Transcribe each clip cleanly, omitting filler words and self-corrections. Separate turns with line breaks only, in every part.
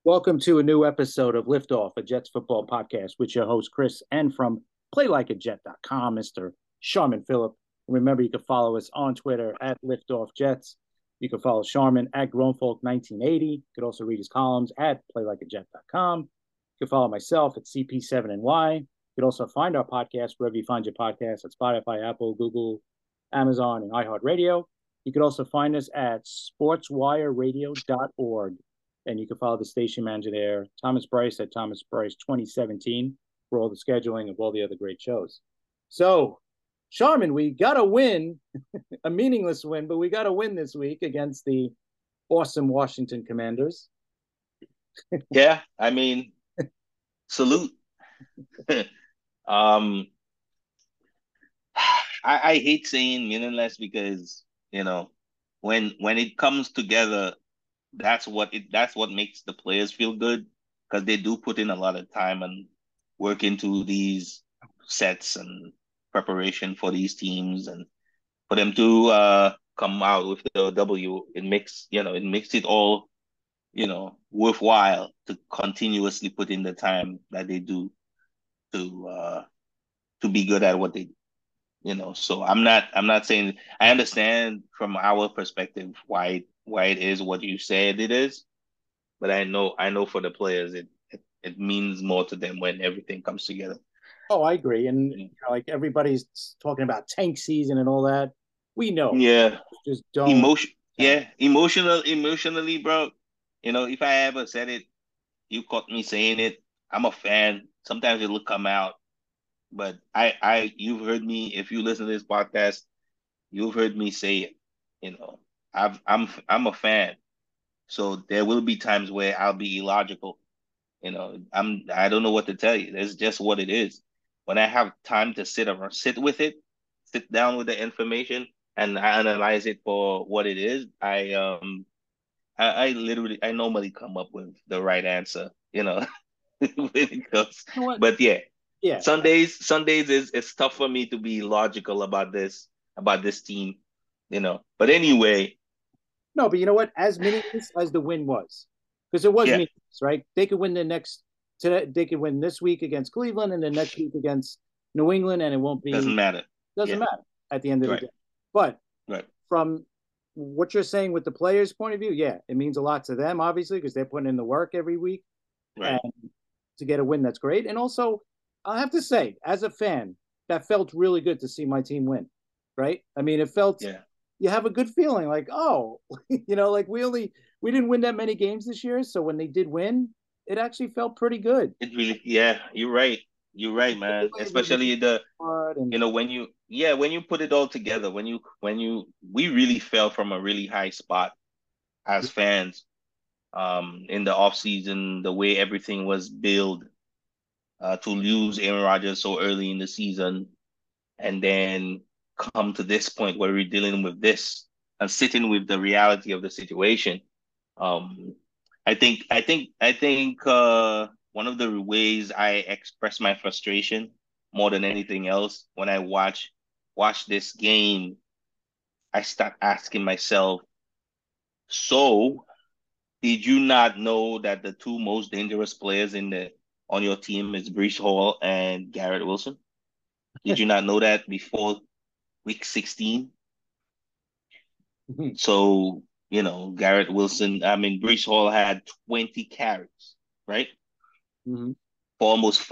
Welcome to a new episode of Liftoff, a Jets football podcast with your host, Chris, and from playlikeajet.com, Mr. Sharman Phillip. Remember, you can follow us on Twitter at LiftoffJets. You can follow Sharman at GrownFolk1980. You can also read his columns at playlikeajet.com. You can follow myself at CP7NY. You can also find our podcast wherever you find your podcasts at Spotify, Apple, Google, Amazon, and iHeartRadio. You can also find us at sportswireradio.org. And you can follow the station manager there, Thomas Bryce at Thomas Bryce 2017 for all the scheduling of all the other great shows. So, Sharman, we got to win, a meaningless win, but we got to win this week against the awesome Washington Commanders.
Yeah, I mean, salute. um, I hate saying meaningless because, when it comes together, that's what makes the players feel good because they do put in a lot of time and work into these sets and preparation for these teams, and for them to come out with the W, it makes it all, worthwhile to continuously put in the time that they do to uh to be good at what they do. So I'm not saying I understand from our perspective why it is what you said it is, but I know for the players it means more to them when everything comes together.
Oh, I agree. And like everybody's talking about tank season and all that. We know.
Yeah,
Just don't
emotion.
tank.
Yeah, emotionally, bro. If I ever said it, you caught me saying it. I'm a fan. Sometimes it'll come out, but you've heard me. If you listen to this podcast, you've heard me say it. You know, I'm a fan, so there will be times where I'll be illogical. I don't know what to tell you. It's just what it is. When I have time to sit with it, sit down with the information, and I analyze it for what it is, I normally come up with the right answer. When it comes.
You know what?
But yeah,
Yeah.
Sundays is it's tough for me to be logical about this team. But anyway,
No, but you know what? As meaningless as the win was, because it was
yeah,
meaningless, right? They could win the next today. They could win this week against Cleveland and the next week against New England, and it won't
doesn't
be
matter.
doesn't
Yeah,
matter at the end of the
right,
day. But
right,
from what you're saying with the players' point of view, yeah, it means a lot to them, obviously, because they're putting in the work every week, and
right.
to get a win, that's great. And also, I have to say, as a fan, that felt really good to see my team win. Right? I mean, it felt
Yeah.
you have a good feeling like, oh, like we didn't win that many games this year, so when they did win, it actually felt pretty good.
It really, yeah, you're right. You're right, man. Especially
And
when you put it all together, we really fell from a really high spot as fans, in the off season, the way everything was built, to lose Aaron Rodgers so early in the season, and then come to this point where we're dealing with this and sitting with the reality of the situation. Um, I think one of the ways I express my frustration more than anything else when I watch this game, I start asking myself, so did you not know that the two most dangerous players in the on your team is Breece Hall and Garrett Wilson? Did you not know that before week 16? So, Garrett Wilson, I mean, Breece Hall had 20 carries, right?
Mhm.
For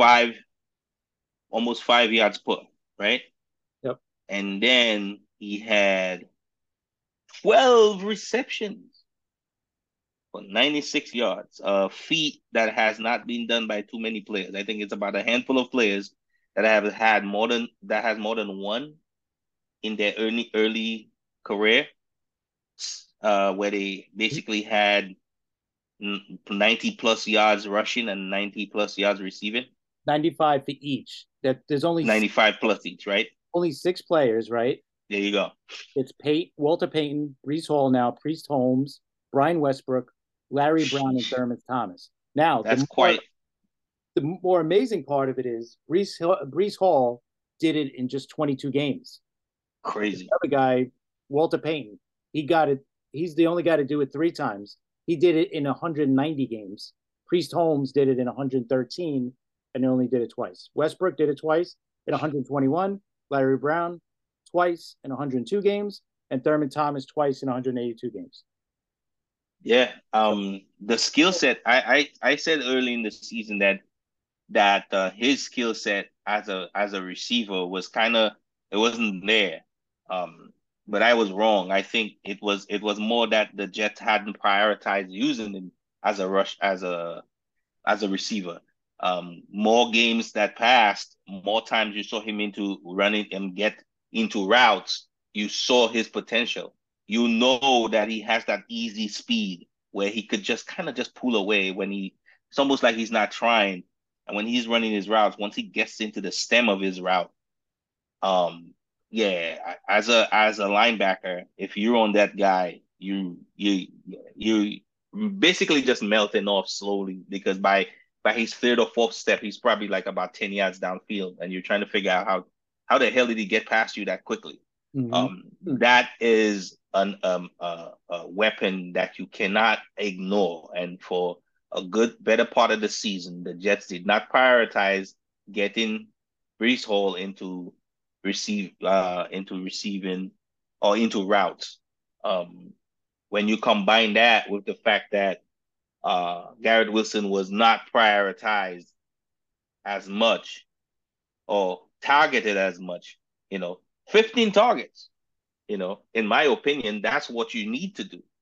almost 5 yards per, right?
Yep.
And then he had 12 receptions for 96 yards, a feat that has not been done by too many players. I think it's about a handful of players that has more than one in their early career, where they basically had 90 plus yards rushing and 90 plus yards receiving.
95 for each. That there's
95 plus each, right?
only six players, right?
There you go.
It's Walter Payton, Brees Hall now, Priest Holmes, Brian Westbrook, Larry Brown, and Thurman Thomas. Now,
That's quite
the more amazing part of it is Brees Hall did it in just 22 games. The
crazy.
other guy, Walter Payton, he got it. He's the only guy to do it three times. He did it in 190 games. Priest Holmes did it in 113 and only did it twice. Westbrook did it twice in 121. Larry Brown twice in 102 games, and Thurman Thomas twice in 182 games.
Yeah. The skill set. I said early in the season that his skill set as a receiver was kind of, it wasn't there. But I was wrong. I think it was more that the Jets hadn't prioritized using him as a receiver. More games that passed, more times you saw him into running and get into routes. You saw his potential. You know that he has that easy speed where he could just kind of just pull away when it's almost like he's not trying. And when he's running his routes, once he gets into the stem of his route, yeah, as a linebacker, if you're on that guy, you basically just melting off slowly because by his third or fourth step, he's probably like about 10 yards downfield, and you're trying to figure out how the hell did he get past you that quickly? That is a weapon that you cannot ignore. And for a better part of the season, the Jets did not prioritize getting Breece Hall into receiving or into routes. When you combine that with the fact that Garrett Wilson was not prioritized as much or targeted as much, 15 targets, in my opinion, that's what you need to do.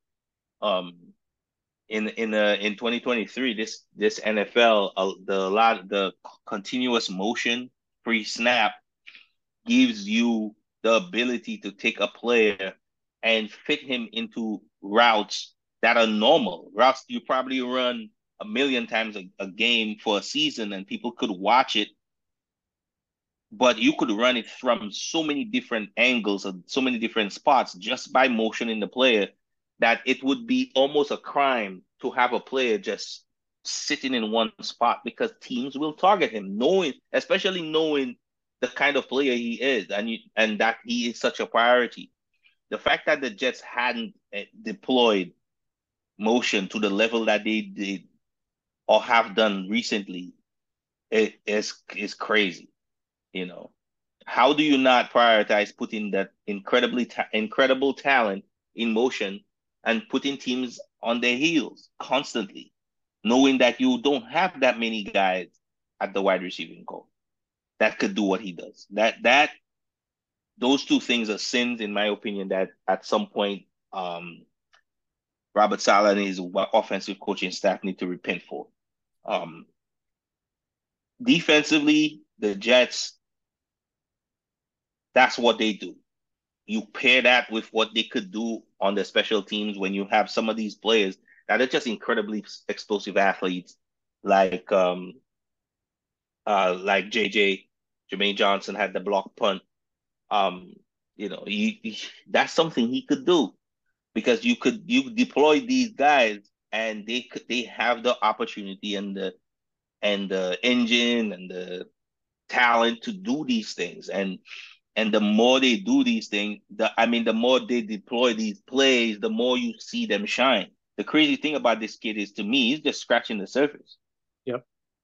In 2023, this NFL, the continuous motion pre-snap gives you the ability to take a player and fit him into routes that are normal routes you probably run a million times a game for a season, and people could watch it, but you could run it from so many different angles and so many different spots just by motioning the player that it would be almost a crime to have a player just sitting in one spot, because teams will target him, especially knowing the kind of player he is, and that he is such a priority. The fact that the Jets hadn't deployed motion to the level that they did or have done recently is crazy. How do you not prioritize putting that incredible talent in motion and putting teams on their heels constantly, knowing that you don't have that many guys at the wide receiving core that could do what he does? Those two things are sins, in my opinion, that at some point Robert Saleh and his offensive coaching staff need to repent for. Defensively, the Jets, that's what they do. You pair that with what they could do on the special teams when you have some of these players that are just incredibly explosive athletes, like JJ, Jermaine Johnson had the block punt. That's something he could do, because you deploy these guys and they have the opportunity and the engine and the talent to do these things. And the more they do these things, the more they deploy these plays, the more you see them shine. The crazy thing about this kid is, to me, he's just scratching the surface.
Yep.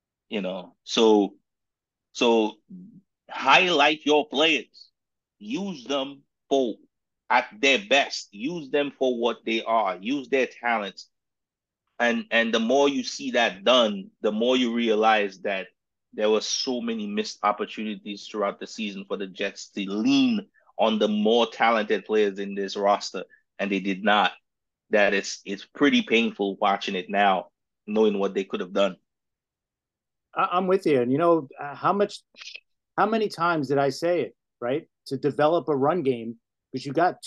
So highlight your players, use them at their best, use them for what they are, use their talents. And the more you see that done, the more you realize that there were so many missed opportunities throughout the season for the Jets to lean on the more talented players in this roster, and they did not. That it's pretty painful watching it now, knowing what they could have done.
I'm with you. And how many times did I say it, right? To develop a run game, because you got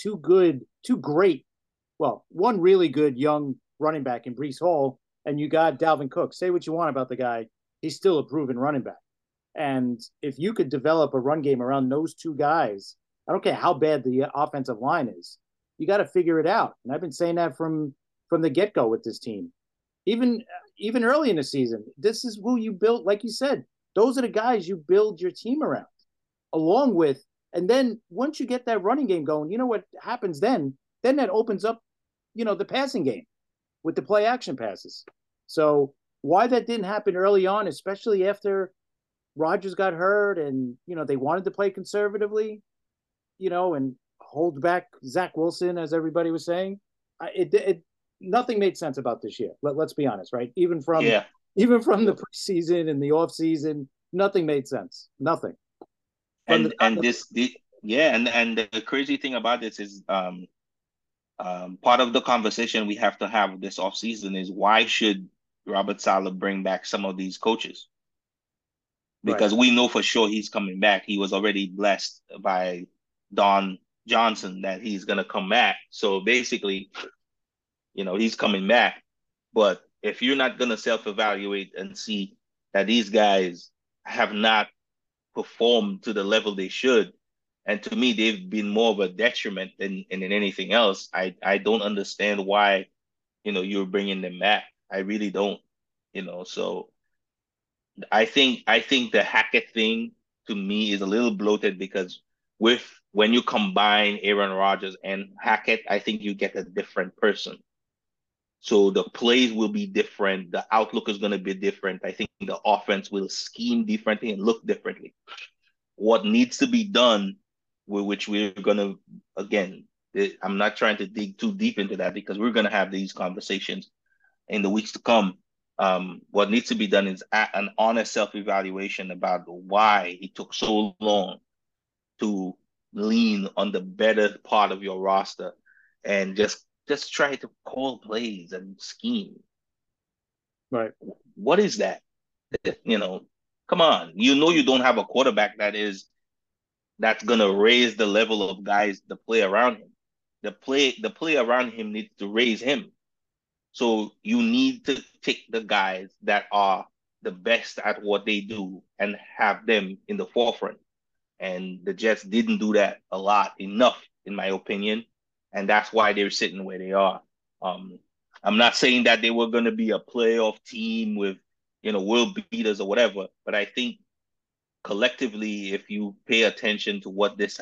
one really good young running back in Breece Hall, and you got Dalvin Cook. Say what you want about the guy, he's still a proven running back. And if you could develop a run game around those two guys, I don't care how bad the offensive line is, you got to figure it out. And I've been saying that from the get-go with this team. Even early in the season, this is who you build. Like you said, those are the guys you build your team around, along with. And then once you get that running game going, you know what happens then? Then that opens up, the passing game with the play action passes. So why that didn't happen early on, especially after Rodgers got hurt and, they wanted to play conservatively, and hold back Zach Wilson, as everybody was saying. Nothing made sense about this year. Let's be honest, right?
Yeah.
Even from the preseason and the off season, nothing made sense. Nothing.
And the crazy thing about this is part of the conversation we have to have this offseason is why should Robert Saleh bring back some of these coaches? Because we know for sure he's coming back. He was already blessed by Don Johnson that he's going to come back. So basically, he's coming back. But if you're not going to self-evaluate and see that these guys have not performed to the level they should, and to me, they've been more of a detriment than anything else, I don't understand why, you're bringing them back. I really don't, so I think the Hackett thing to me is a little bloated because when you combine Aaron Rodgers and Hackett, I think you get a different person. So the plays will be different. The outlook is going to be different. I think the offense will scheme differently and look differently. What needs to be done, which we're going to, again, I'm not trying to dig too deep into that because we're going to have these conversations in the weeks to come. What needs to be done is an honest self-evaluation about why it took so long to lean on the better part of your roster and just try to call plays and scheme.
Right.
What is that? Come on. You don't have a quarterback that's gonna raise the level of guys the play around him. The play around him needs to raise him. So you need to take the guys that are the best at what they do and have them in the forefront. And the Jets didn't do that enough, in my opinion. And that's why they're sitting where they are. I'm not saying that they were going to be a playoff team with, world beaters or whatever, but I think collectively, if you pay attention to what this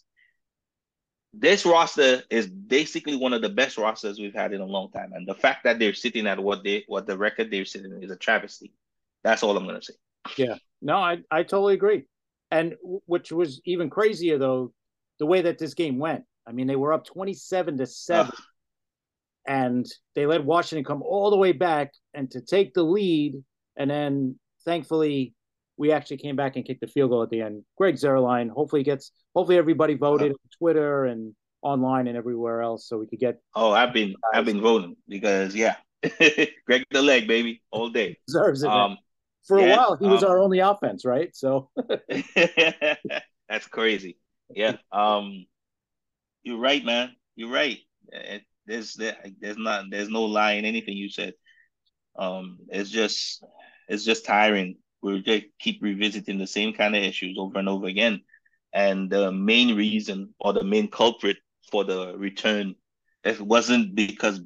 roster is basically one of the best rosters we've had in a long time. And the fact that they're sitting at what the record they're sitting in is a travesty. That's all I'm going to say.
Yeah, no, I totally agree. And which was even crazier, though, the way that this game went. I mean, they were up 27-7, and they let Washington come all the way back and to take the lead. And then, thankfully, we actually came back and kicked the field goal at the end. Greg Zuerlein, hopefully everybody voted on Twitter and online and everywhere else so we could get.
Oh, I've been voting because, yeah, Greg the leg, baby, all day.
Deserves it, man. For a while, he was our only offense, right? So
that's crazy. Yeah. You're right, man. You're right. There's no lie in anything you said. It's just tiring. We just keep revisiting the same kind of issues over and over again. And the main reason or the main culprit for the return, it wasn't because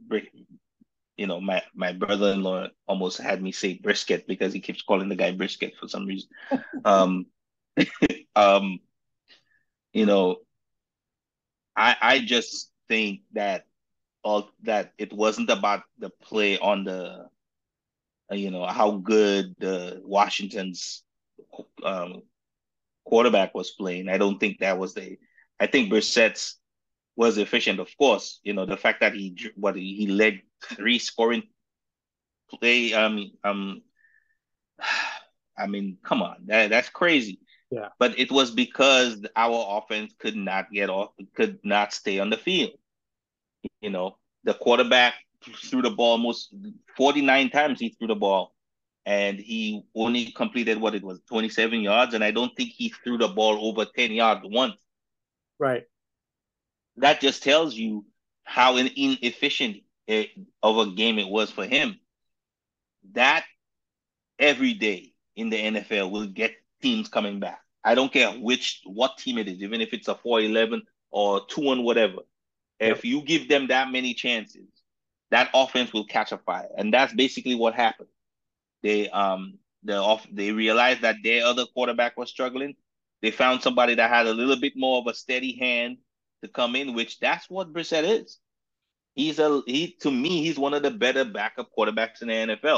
my brother-in-law almost had me say brisket because he keeps calling the guy brisket for some reason. I just think that it wasn't about the play on the how good the Washington's quarterback was playing. I don't think that was I think Brissett's was efficient, of course. The fact that he led 3 scoring play. I mean, come on, that's crazy.
Yeah.
But it was because our offense could not stay on the field. The quarterback threw the ball almost 49 times. He threw the ball, and he only completed 27 yards. And I don't think he threw the ball over 10 yards once.
Right.
That just tells you how inefficient of a game it was for him. That every day in the NFL will get teams coming back. I don't care what team it is, even if it's a 4-11 or 2-1, whatever. Yep. If you give them that many chances, that offense will catch a fire, and that's basically what happened. They realized that their other quarterback was struggling. They found somebody that had a little bit more of a steady hand to come in, which that's what Brissett is. To me, he's one of the better backup quarterbacks in the NFL.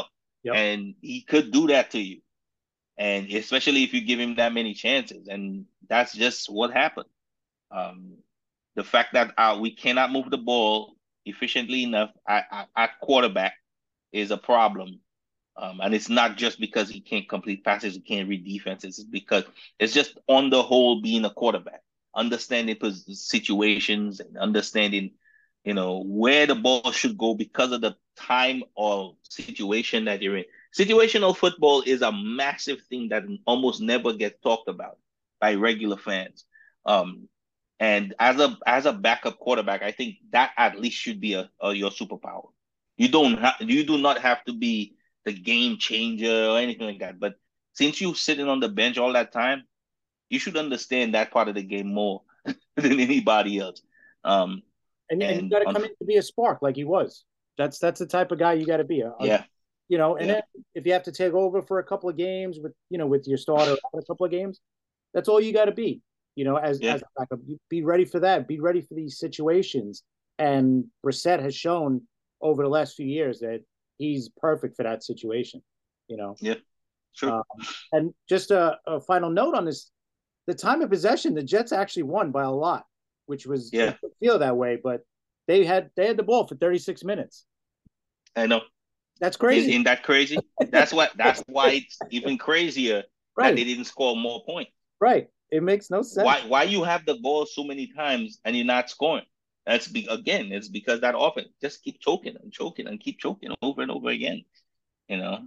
Yep.
and he could do that to you. And especially if you give him that many chances, and that's just what happened. Um, the fact that we cannot move the ball efficiently enough at quarterback is a problem. And it's not just because he can't complete passes, he can't read defenses. It's because it's just on the whole being a quarterback, understanding situations and understanding, where the ball should go because of the time or situation that you're in. Situational football is a massive thing that almost never gets talked about by regular fans. Um, and as a backup quarterback, I think that at least should be your superpower. You do not have to be the game changer or anything like that. But since you're sitting on the bench all that time, you should understand that part of the game more than anybody else. Um,
And you
and
got to come in to be a spark like he was. That's the type of guy you got to be.
yeah,
And
yeah,
then if you have to take over for a couple of games with your starter a couple of games, that's all you got to be.
yeah,
As a backup, you be ready for that. Be ready for these situations. And Brissett has shown over the last few years that he's perfect for that situation. You know,
yeah, sure,
and just a final note on this: the time of possession, the Jets actually won by a lot, which was
yeah.
it didn't feel that way, but they had the ball for 36 minutes.
I know.
That's
Is
crazy.
in that crazy? That's why it's even crazier that
Right,
they didn't score more points.
right. It makes no sense.
Why you have the ball so many times and you're not scoring? Again, it's because that offense just keep choking and choking and keep choking over and over again. You know,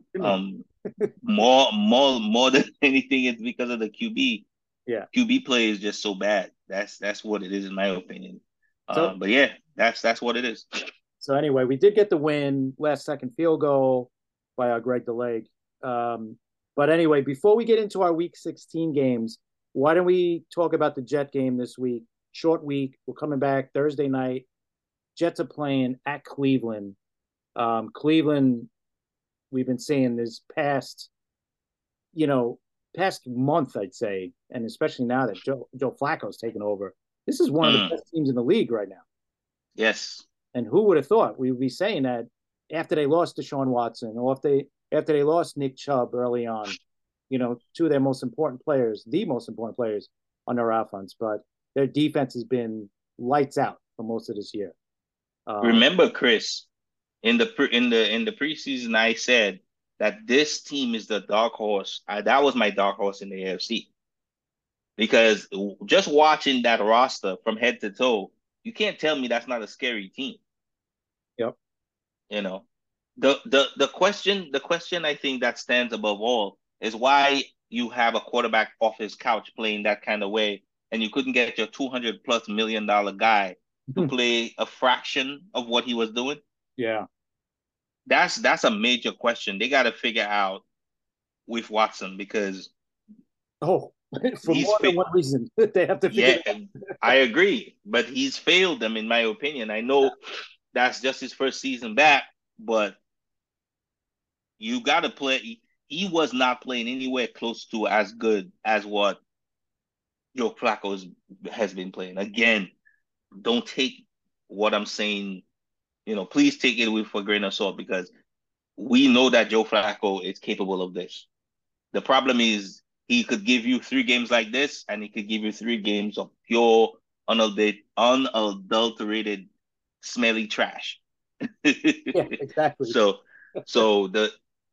more than anything, it's because of the QB.
Yeah.
QB play is just so bad. That's what it is in my opinion.
So
But yeah, that's what it is.
so anyway, we did get the win, last second field goal by Greg DeLake. But anyway, before we get into our Week 16 games, why don't we talk about the Jet game this week? Short week. We're coming back Thursday night. Jets are playing at Cleveland. Cleveland, we've been seeing this you know, past month, I'd say, and especially now that Joe Flacco's taken over. This is one of the
Mm,
best teams in the league right now.
yes.
And who would have thought we would be saying that after they lost Deshaun Watson, or after they lost Nick Chubb early on, two of their most important players, the most important players on their offense, but their defense has been lights out for most of this year.
Remember, Chris, in the preseason, I said that this team is the dark horse. That was my dark horse in the AFC because just watching that roster from head to toe, you can't tell me that's not a scary team.
Yep.
You know, the question I think that stands above all is why you have a quarterback off his couch playing that kind of way, and you couldn't get your $200+ million guy to play a fraction of what he was doing.
Yeah.
That's a major question. They got to figure out with Watson because
Oh, for
he's
more than one reason, they have to figure
yeah,
it out.
I agree, but he's failed them in my opinion. I know that's just his first season back, but you got to play. He was not playing anywhere close to as good as what Joe Flacco has been playing. Again, don't take what I'm saying. Please take it with a grain of salt because we know that Joe Flacco is capable of this. The problem is he could give you 3 games like this, and he could give you 3 games of pure, unadulterated, smelly trash.
Yeah, exactly.
so, so the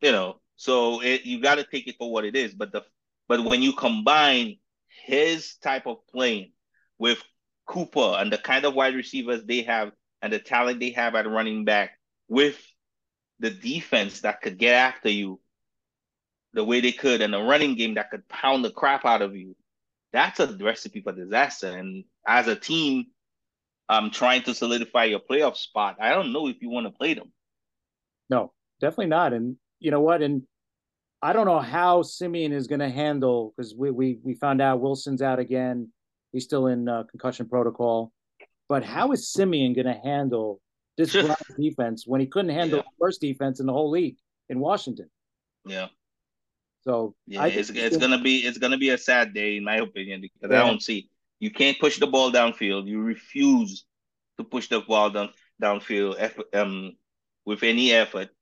you got to take it for what it is. But when you combine his type of playing with Cooper and the kind of wide receivers they have and the talent they have at running back with the defense that could get after you the way they could and a running game that could pound the crap out of you, that's a recipe for disaster. And as a team, trying to solidify your playoff spot, I don't know if you want to play them.
No, definitely not. And you know what? And I don't know how Simeon is going to handle because we found out Wilson's out again. He's still in concussion protocol. But how is Simeon going to handle this Browns defense when he couldn't handle
Yeah,
the worst defense in the whole league in Washington?
yeah,
So
yeah.
I think
It's gonna be a sad day in my opinion because I
yeah,
don't see you can't push the ball downfield. You refuse to push the ball downfield with any effort.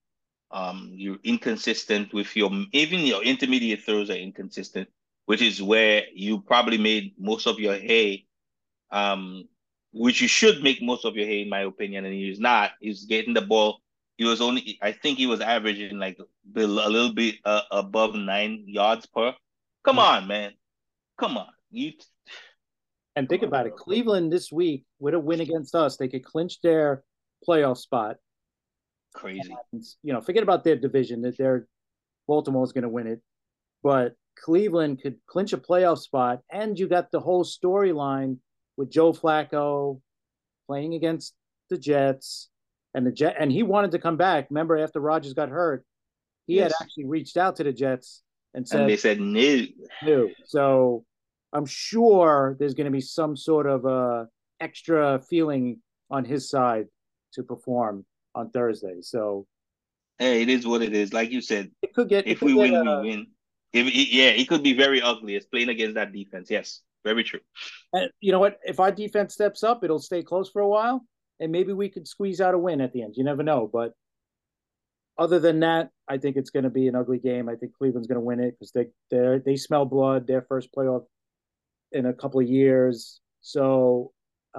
You're inconsistent with even your intermediate throws are inconsistent, which is where you probably made most of your hay. Um, which you should make most of your hay, in my opinion, and he's not. He's getting the ball. He was only, I think, he was averaging like a little bit above 9 yards per. Come on, man. Come on, you.
And
Come
think
on,
about it.
bro.
Cleveland this week with a win against us, they could clinch their playoff spot.
Crazy.
And, forget about their division that their Baltimore's going to win it, but Cleveland could clinch a playoff spot, and you got the whole storyline with Joe Flacco playing against the Jets, and he wanted to come back. Remember, after Rodgers got hurt, he had
Yes.
actually reached out to the Jets and
And
said
they said no.
no. So I'm sure there's going to be some sort of extra feeling on his side to perform on Thursday. So
Hey, it is what it is. Like you said,
it
if
could
we
get
win, we win. Yeah, it could be very ugly. It's playing against that defense. Yes, very true.
and you know what? If our defense steps up, it'll stay close for a while, and maybe we could squeeze out a win at the end. You never know. But other than that, I think it's going to be an ugly game. I think Cleveland's going to win it because they smell blood. Their first playoff in a couple of years. So,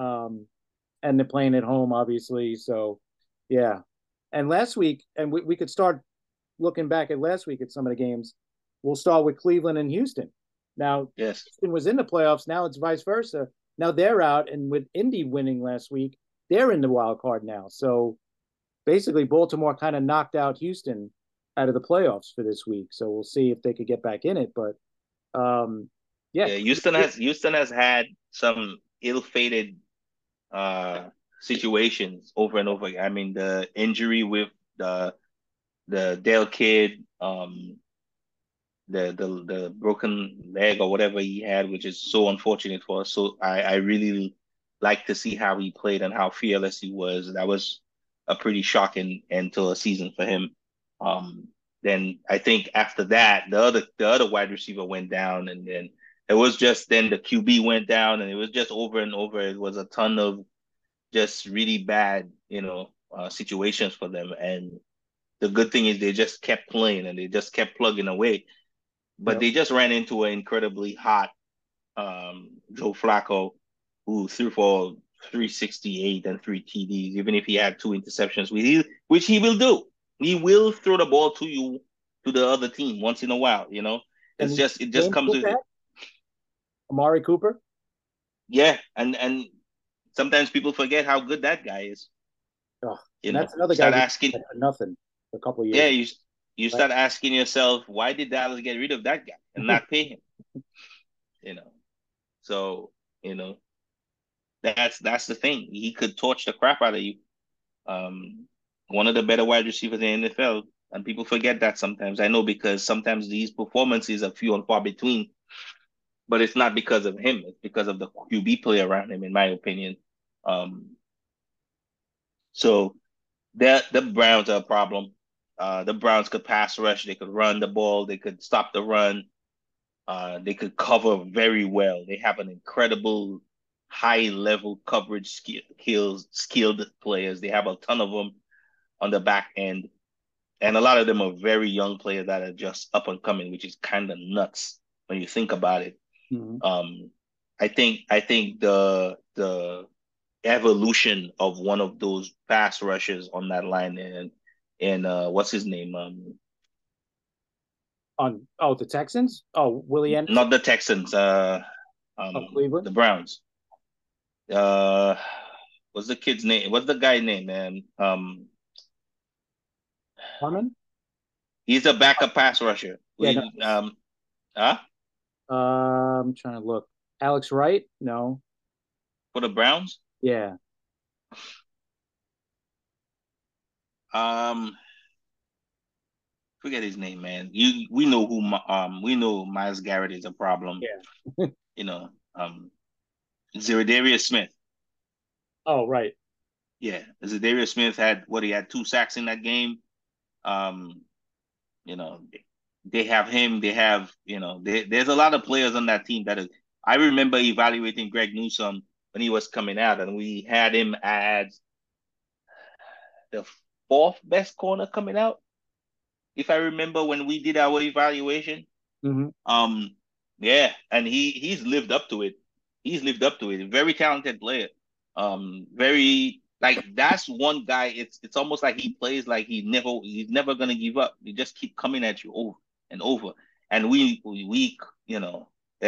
and they're playing at home, obviously. So, yeah. And last week, and we could start looking back at last week at some of the games. We'll start with Cleveland and Houston. Now,
Yes.
Houston was in the playoffs. Now it's vice versa. Now they're out, and with Indy winning last week, they're in the wild card now. So basically, Baltimore kind of knocked out Houston out of the playoffs for this week. So we'll see if they could get back in it. But yeah,
Yeah, Houston has had some ill-fated uh situations over and over again. I mean, the injury with the Dale kid, the broken leg or whatever he had, which is so unfortunate for us. So I really like to see how he played and how fearless he was. That was a pretty shocking end to a season for him. Um, then I think after that, the other wide receiver went down, and then it was just then the QB went down, and it was just over and over. It was a ton of just really bad, situations for them. And the good thing is they just kept playing and they just kept plugging away. But
yep.
they just ran into an incredibly hot Joe Flacco, who threw for 368 and 3 TDs, even if he had 2 interceptions, which he will do. He will throw the ball to you, to the other team once in a while.
And
It just
James
comes
Cook
with
had
it.
Amari Cooper.
Yeah, and sometimes people forget how good that guy is.
Oh,
You
and
know,
that's another guy
start
we
asking.
had for nothing a couple of
Yeah,
years ago.
you
Right?
start asking yourself, why did Dallas get rid of that guy and not pay him? You know, so you know that's the thing. He could torch the crap out of you. Um, One of the better wide receivers in the NFL, and people forget that sometimes. I know because sometimes these performances are few and far between, but it's not because of him. It's because of the QB play around him, in my opinion. Um, so the Browns are a problem. The Browns could pass rush, they could run the ball, they could stop the run, they could cover very well. They have an incredible high level coverage skilled players. They have a ton of them on the back end, and a lot of them are very young players that are just up and coming, which is kind of nuts when you think about it.
Mm-hmm.
Um, I think the evolution of one of those pass rushers on that line, and what's his name?
On the Texans. Oh, Willie Anderson
Not the Texans.
of Cleveland.
The Browns. Uh, what's the kid's name? What's the guy's name, man?
Harmon.
He's a backup pass rusher.
Yeah, no.
Huh?
I'm trying to look. Alex Wright? No.
For the Browns?
Yeah.
Um, Forget his name, man. We know Miles Garrett is a problem.
Yeah.
You know, Zerdarius Smith.
Oh, right.
Yeah, Zerdarius Smith he had 2 sacks in that game. Um, you know, they have him. They have there's a lot of players on that team that is. I remember evaluating Greg Newsome when he was coming out, and we had him as the fourth best corner coming out. if I remember when we did our evaluation.
Mm-hmm.
Yeah, and he's lived up to it. He's lived up to it. Very talented player. Very like that's one guy. It's almost like he plays like he's never gonna give up. He just keep coming at you over and over. And we you know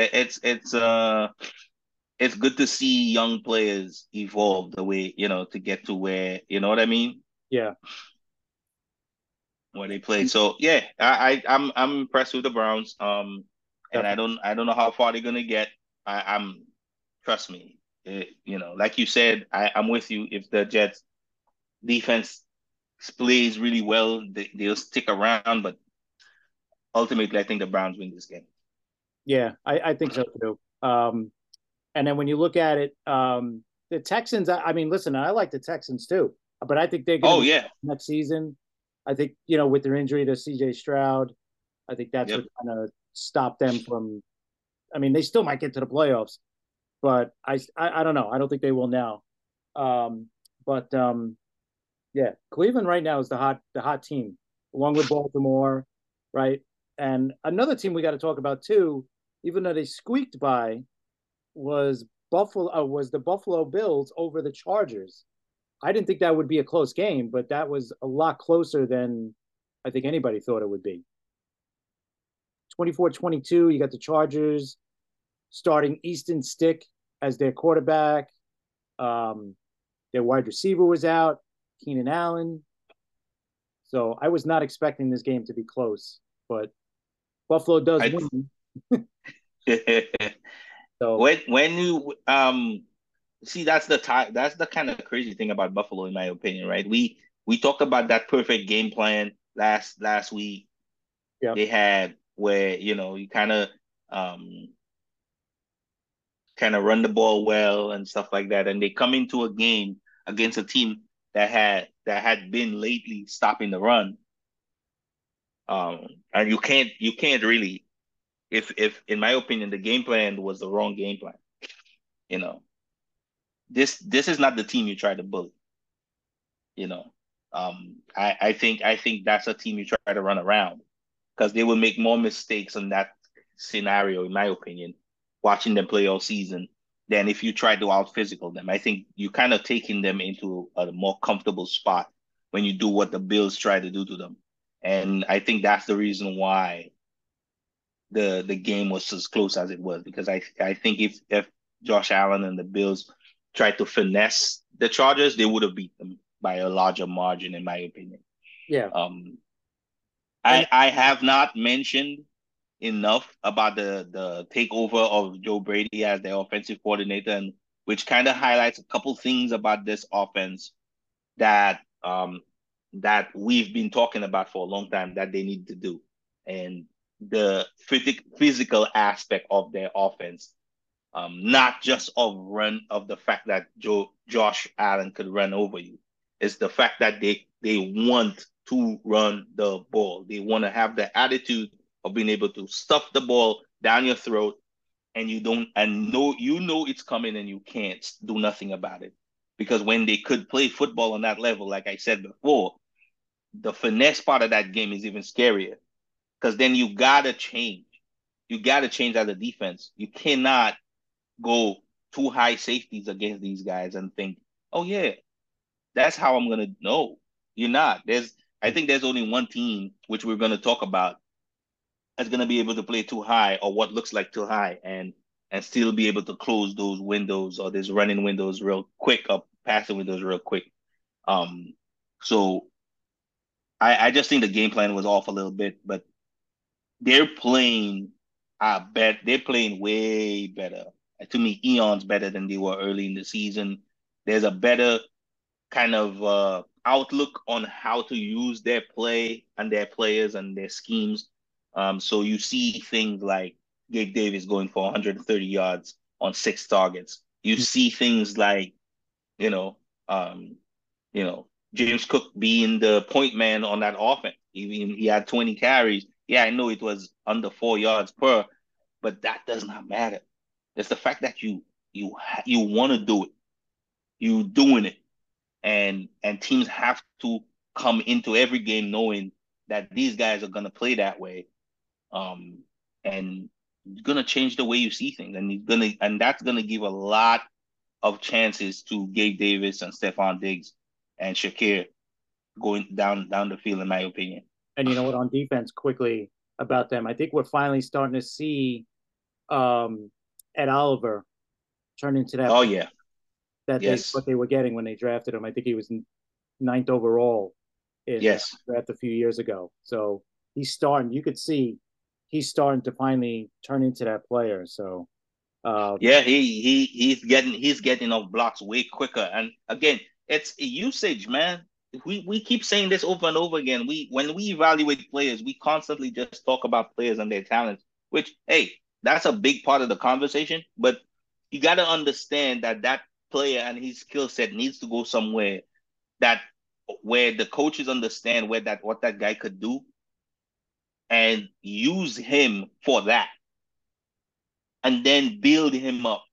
it's good to see young players evolve the way to get to where what I mean
Yeah.
where they play. So yeah, I'm impressed with the Browns. And
Definitely.
I don't know how far they're gonna get. I'm trust me. Like you said, I'm with you. If the Jets defense plays really well, they'll stick around. But ultimately, I think the Browns win this game.
Yeah, I think so too. And then when you look at it, the Texans, I mean, listen, I like the Texans too, but I think they're going to
Oh
be
yeah,
next season. I think, with their injury to CJ Stroud, I think that's
yep.
what kind of stopped them from. I mean, they still might get to the playoffs, but I don't know. I don't think they will now. Um, but yeah, Cleveland right now is the hot team, along with Baltimore, right? And another team we got to talk about too, even though they squeaked by, was the Buffalo Bills over the Chargers. I didn't think that would be a close game, but that was a lot closer than I think anybody thought it would be. 24-22, you got the Chargers starting Easton Stick as their quarterback. Um, their wide receiver was out, Keenan Allen. So I was not expecting this game to be close, but Buffalo does
I
win. So
when you see that's the kind of crazy thing about Buffalo, in my opinion, right? We talked about that perfect game plan last week.
yeah,
They had where you um kind of run the ball well and stuff like that, and they come into a game against a team that had been lately stopping the run. And you can't really, if in my opinion the game plan was the wrong game plan. You know, this is not the team you try to bully. You know, I think that's a team you try to run around because they will make more mistakes in that scenario, in my opinion, watching them play all season than if you try to out physical them. I think you kind of taking them into a more comfortable spot when you do what the Bills try to do to them. And I think that's the reason why the game was as close as it was, because I think if Josh Allen and the Bills tried to finesse the Chargers, they would have beat them by a larger margin, in my opinion.
yeah,
Um,
and
I have not mentioned enough about the takeover of Joe Brady as their offensive coordinator, and which kind of highlights a couple things about this offense that that we've been talking about for a long time that they need to do, and the physical aspect of their offense, not just of the fact that Josh Allen could run over you. It's the fact that they want to run the ball. They want to have the attitude of being able to stuff the ball down your throat, and you don't and know it's coming, and you can't do nothing about it. Because when they could play football on that level, like I said before, the finesse part of that game is even scarier. Because then you gotta change. You gotta change as a defense. You cannot go too high safeties against these guys and think, oh yeah, that's how I'm gonna know. You're not. I think there's only one team which we're gonna talk about that's gonna be able to play too high, or what looks like too high, and still be able to close those windows, or these running windows real quick, or passing windows real quick. Um, so I just think the game plan was off a little bit, but they're playing. I bet they're playing way better. To me, eons better than they were early in the season. There's a better kind of outlook on how to use their play and their players and their schemes. So you see things like Gabe Davis going for 130 yards on 6 targets. You see things like, you know, um, you know, James Cook being the point man on that offense. He had 20 carries. Yeah, I know it was under 4 yards per, but that does not matter. It's the fact that you want to do it. You doing it, and teams have to come into every game knowing that these guys are gonna play that way, and gonna change the way you see things, and that's gonna give a lot of chances to Gabe Davis and Stephon Diggs and Shakir going down the field, in my opinion.
And you know what? On defense, quickly about them, I think we're finally starting to see Ed Oliver turn into that.
Oh yeah,
that
yes,
what they were getting when they drafted him. I think he was ninth overall in
yes,
draft a few years ago. So he's starting. You could see he's starting to finally turn into that player. So
yeah, he's getting off blocks way quicker. And again, it's usage, man. We keep saying this over and over again. When we evaluate players, we constantly just talk about players and their talents, which, hey, that's a big part of the conversation. But you got to understand that player and his skill set needs to go somewhere that where the coaches understand what that guy could do and use him for that, and then build him up.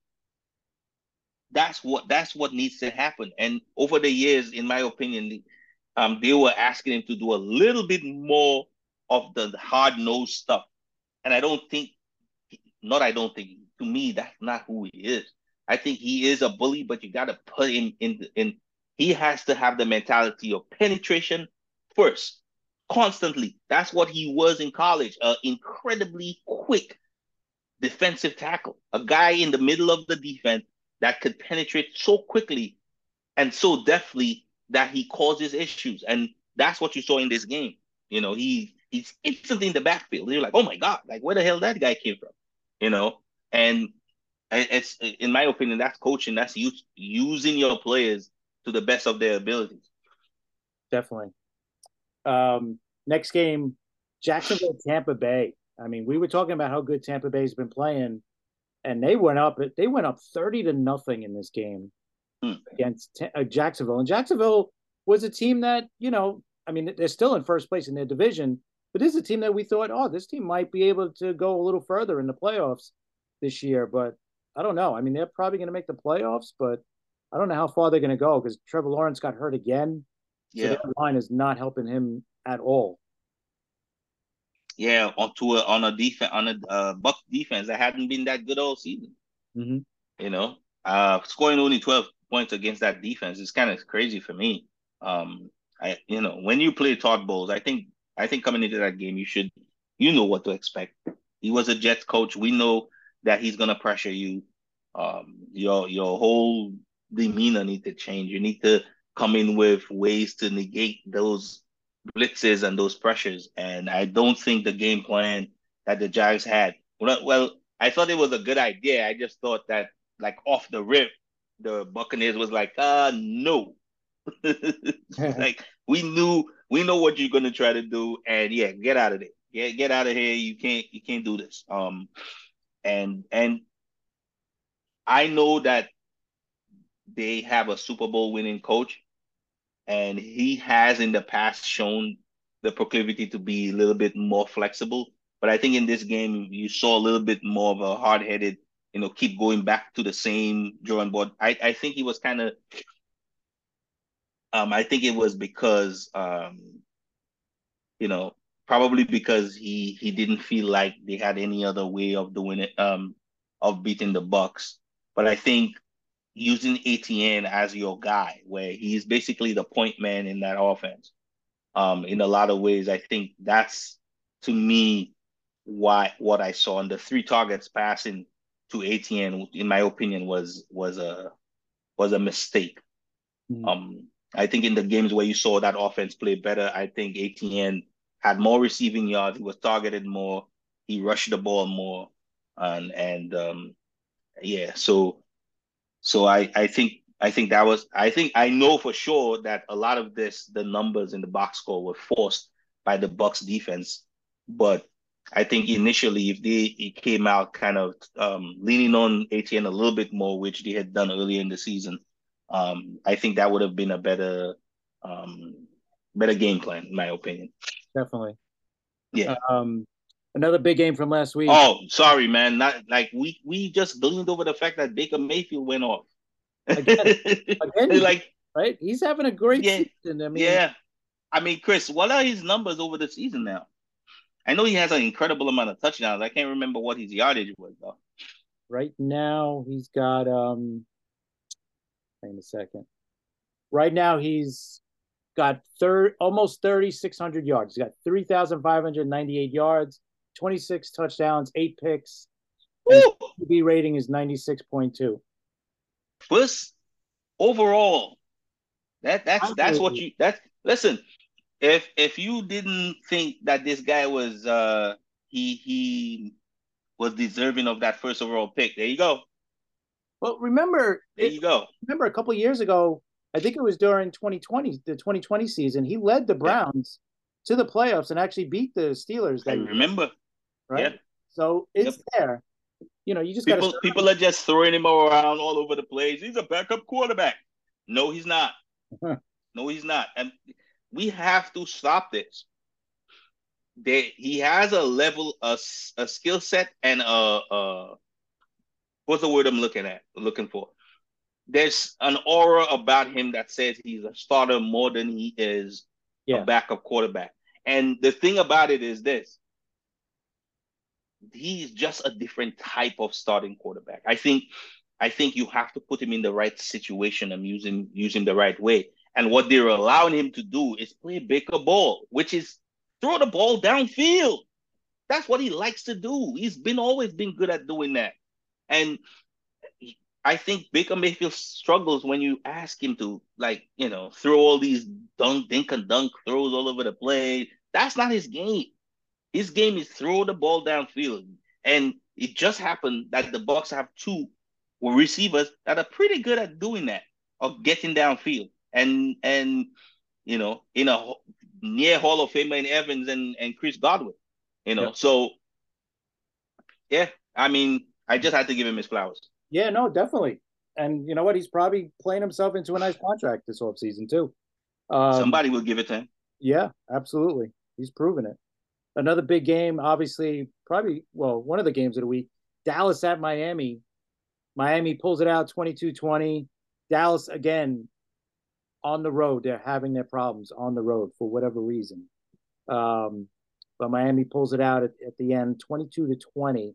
That's what needs to happen. And over the years, in my opinion, they were asking him to do a little bit more of the hard nosed stuff. And I don't think, to me, that's not who he is. I think he is a bully, but you got to put him in. He has to have the mentality of penetration first, constantly. That's what he was in college. Incredibly quick defensive tackle, a guy in the middle of the defense that could penetrate so quickly and so deftly that he causes issues. And that's what you saw in this game. You know, he's instantly in the backfield. You're like, oh my God, like where the hell that guy came from? You know, and it's, in my opinion, that's coaching. That's using your players to the best of their abilities.
Definitely. Next game, Jacksonville, Tampa Bay. I mean, we were talking about how good Tampa Bay's been playing, and they went up 30-0 in this game against Jacksonville. And Jacksonville was a team that, I mean, they're still in first place in their division, but this is a team that we thought, oh, this team might be able to go a little further in the playoffs this year. But I don't know. I mean, they're probably going to make the playoffs, but I don't know how far they're going to go because Trevor Lawrence got hurt again. So their line is not helping him at all.
Yeah, on a defense, on a Buck defense that hadn't been that good all season.
Mm-hmm.
Scoring only 12 points against that defense is kind of crazy for me. When you play Todd Bowles, I think coming into that game, you know what to expect. He was a Jets coach. We know that he's gonna pressure you. Your whole demeanor need to change. You need to come in with ways to negate those blitzes and those pressures. And I don't think the game plan that the Jags had. Well, I thought it was a good idea. I just thought that, like, off the rip, the Buccaneers was like, no. Like, we know what you're gonna try to do, and yeah, get out of there. Get out of here. You can't do this. And I know that they have a Super Bowl winning coach, and he has in the past shown the proclivity to be a little bit more flexible. But I think in this game, you saw a little bit more of a hard-headed, keep going back to the same drawing board. I think he was kind of, I think it was because, probably because he didn't feel like they had any other way of doing it, of beating the Bucks. But I think using Etienne as your guy, where he's basically the point man in that offense, in a lot of ways, I think that's, to me, what I saw. And the 3 targets passing to Etienne, in my opinion, was a mistake. Mm-hmm. I think in the games where you saw that offense play better, I think Etienne had more receiving yards. He was targeted more. He rushed the ball more, and yeah. So I think that was, I know for sure that a lot of the numbers in the box score were forced by the Bucks defense, but I think initially if it came out kind of leaning on Etienne a little bit more, which they had done earlier in the season, I think that would have been a better game plan, in my opinion.
Definitely.
Yeah.
Another big game from last week.
Oh, sorry, man. Not like we just gleaned over the fact that Baker Mayfield went off.
Again, like, right? He's having a great season. I mean,
I mean, Chris, what are his numbers over the season now? I know he has an incredible amount of touchdowns. I can't remember what his yardage was though.
Right now, he's got wait a second. Right now, he's got almost 3,600 yards. He's got 3,598 yards, 26 touchdowns, 8 picks, and
Woo!
QB rating is 96.2.
First overall, that's what you that's listen. If you didn't think that this guy was he was deserving of that first overall pick, there you go.
Well, remember
There you go.
remember a couple of years ago, I think it was during 2020, the 2020 season, he led the
Yeah,
Browns to the playoffs and actually beat the Steelers
I
that year,
remember.
right?
Yeah.
So
Yep.
it's there. You just got to.
People are just throwing him around all over the place. He's a backup quarterback. No, he's not. No, he's not. And we have to stop this. He has a level, a skill set, and what's the word I'm looking for? There's an aura about him that says he's a starter more than he is a
Yeah,
backup quarterback. And the thing about it is this: he's just a different type of starting quarterback. I think you have to put him in the right situation and use him the right way. And what they're allowing him to do is play bigger ball, which is throw the ball downfield. That's what he likes to do. He's been always been good at doing that. And I think Baker Mayfield struggles when you ask him to throw all these dink and dunk throws all over the play. That's not his game. His game is throw the ball downfield. And it just happened that the Bucks have two receivers that are pretty good at doing that, of getting downfield. And in a near Hall of Famer in Evans and Chris Godwin.
yep.
So yeah, I mean, I just had to give him his flowers.
Yeah, no, definitely. And you know what? He's probably playing himself into a nice contract this offseason too.
Somebody will give it to him.
Yeah, absolutely. He's proven it. Another big game, obviously, probably, well, one of the games of the week, Dallas at Miami. Miami pulls it out 22-20. Dallas, again, on the road. They're having their problems on the road for whatever reason. But Miami pulls it out at the end, 22-20.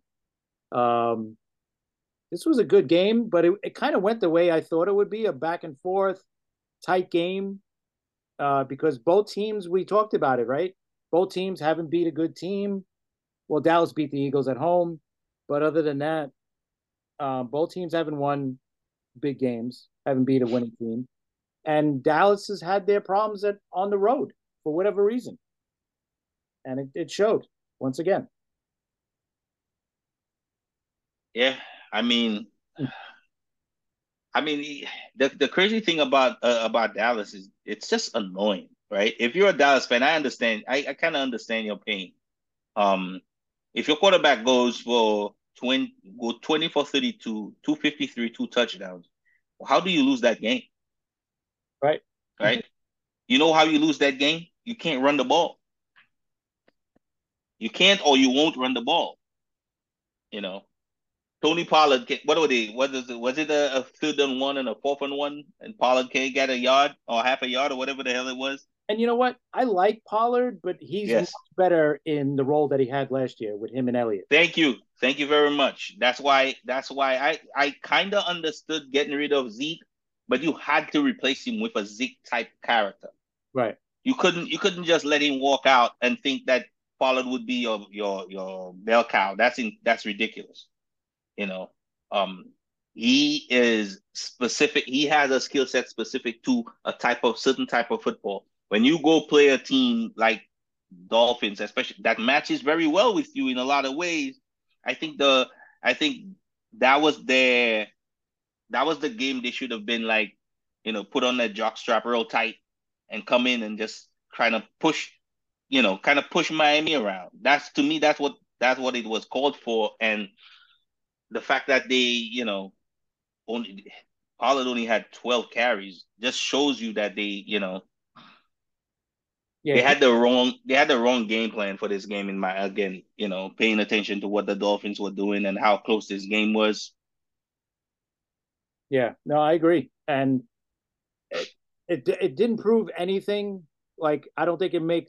This was a good game, but it kind of went the way I thought it would be, a back and forth, tight game, because both teams, we talked about it, right? Both teams haven't beat a good team. Well, Dallas beat the Eagles at home, but other than that, both teams haven't won big games, haven't beat a winning team. And Dallas has had their problems on the road for whatever reason. And it showed once again.
Yeah, I mean, the crazy thing about Dallas is it's just annoying, right? If you're a Dallas fan, I understand. I kind of understand your pain. Um, if your quarterback goes for 20 for 32, 253, two touchdowns, how do you lose that game?
Right.
Right? You know how you lose that game? You can't run the ball. You can't, or you won't run the ball. You know, Tony Pollard, what were they? What is it? Was it a third and one and a fourth and one? And Pollard can't get a yard or half a yard or whatever the hell it was.
And you know what? I like Pollard, but he's much
Yes.
better in the role that he had last year with him and Elliott.
Thank you. Thank you very much. That's why I kind of understood getting rid of Zeke, but you had to replace him with a Zeke type character.
Right.
You couldn't just let him walk out and think that Pollard would be your bell cow. That's ridiculous. You know, he is specific. He has a skill set specific to a certain type of football. When you go play a team like Dolphins, especially that matches very well with you in a lot of ways. I think that was their that was the game they should have been like, put on that jock strap real tight and come in and just kind of push, Miami around. That's to me, that's what it was called for. And the fact that only Pollard only had 12 carries just shows you that
Yeah.
they had the wrong game plan for this game. Paying attention to what the Dolphins were doing and how close this game was.
Yeah. No, I agree. And it didn't prove anything Like, I don't think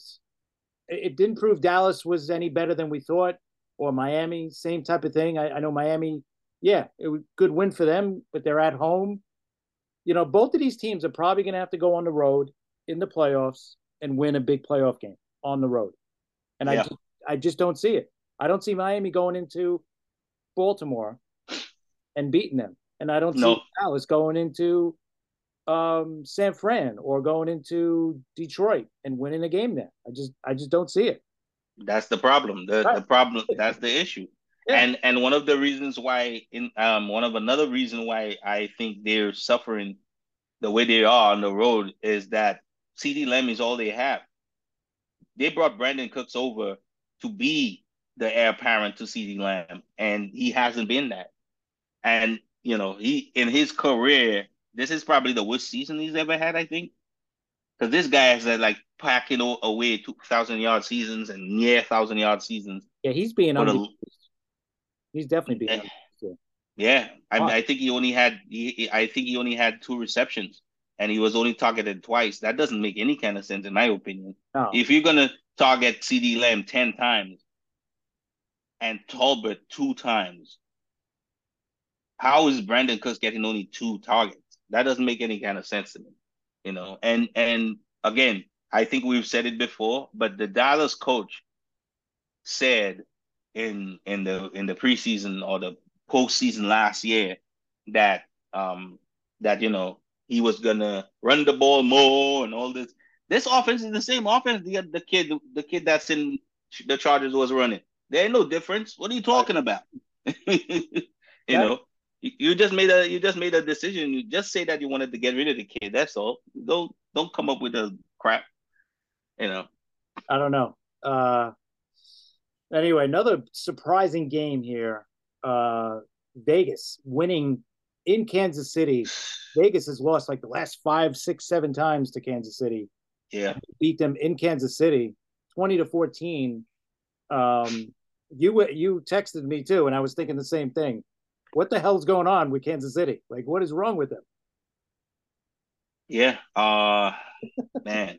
it didn't prove Dallas was any better than we thought, or Miami, same type of thing. I know Miami, yeah, it was a good win for them, but they're at home. Both of these teams are probably going to have to go on the road in the playoffs and win a big playoff game on the road. And
Yeah.
I just don't see it. I don't see Miami going into Baltimore and beating them. And I don't see
No,
Dallas going into San Fran or going into Detroit and winning a game there. I just don't see it.
that's the problem. The
Right.
problem, that's the issue.
Yeah.
And one of the reasons why one of another reason why I think they're suffering the way they are on the road is that CD Lamb is all they have. They brought Brandon Cooks over to be the heir apparent to CD Lamb, and he hasn't been that. And he in his career, this is probably the worst season he's ever had, I think. Because this guy has had like packing away 2,000 yard seasons and near 1,000 yard seasons
Yeah, he's being
for
under.
the
He's definitely being
eh,
under. Yeah.
yeah. I mean,
Huh.
I think he only had two receptions and he was only targeted twice. That doesn't make any kind of sense in my opinion.
No.
If you're gonna target CD Lamb 10 times and Tolbert 2 times, how is Brandon Cooks getting only 2 targets? That doesn't make any kind of sense to me. And again, I think we've said it before, but the Dallas coach said in the preseason or the postseason last year that that he was gonna run the ball more and all this. This offense is the same offense the kid that's in the Chargers was running. There ain't no difference. What are you talking about? you
That
know, you just made a decision. You just say that you wanted to get rid of the kid. That's all. Don't come up with a crap. You know.
I don't know. Anyway, another surprising game here. Vegas winning in Kansas City. Vegas has lost like the last 5, 6, 7 times to Kansas City.
Yeah.
Beat them in Kansas City, 20-14. You texted me too, and I was thinking the same thing. What the hell's going on with Kansas City? Like, what is wrong with them?
Yeah. Man.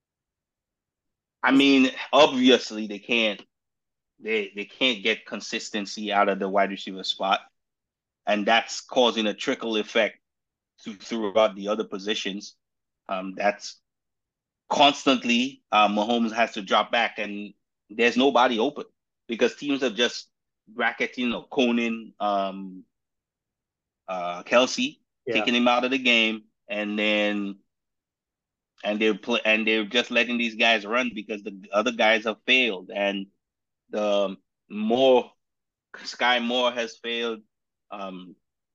I
This,
mean, obviously they can't get consistency out of the wide receiver spot, and that's causing a trickle effect throughout the other positions. That's constantly Mahomes has to drop back, and there's nobody open because teams are just bracketing or Conan, Kelsey,
yeah,
taking him out of the game, and they're just letting these guys run because the other guys have failed, and the more Sky Moore has failed. Um,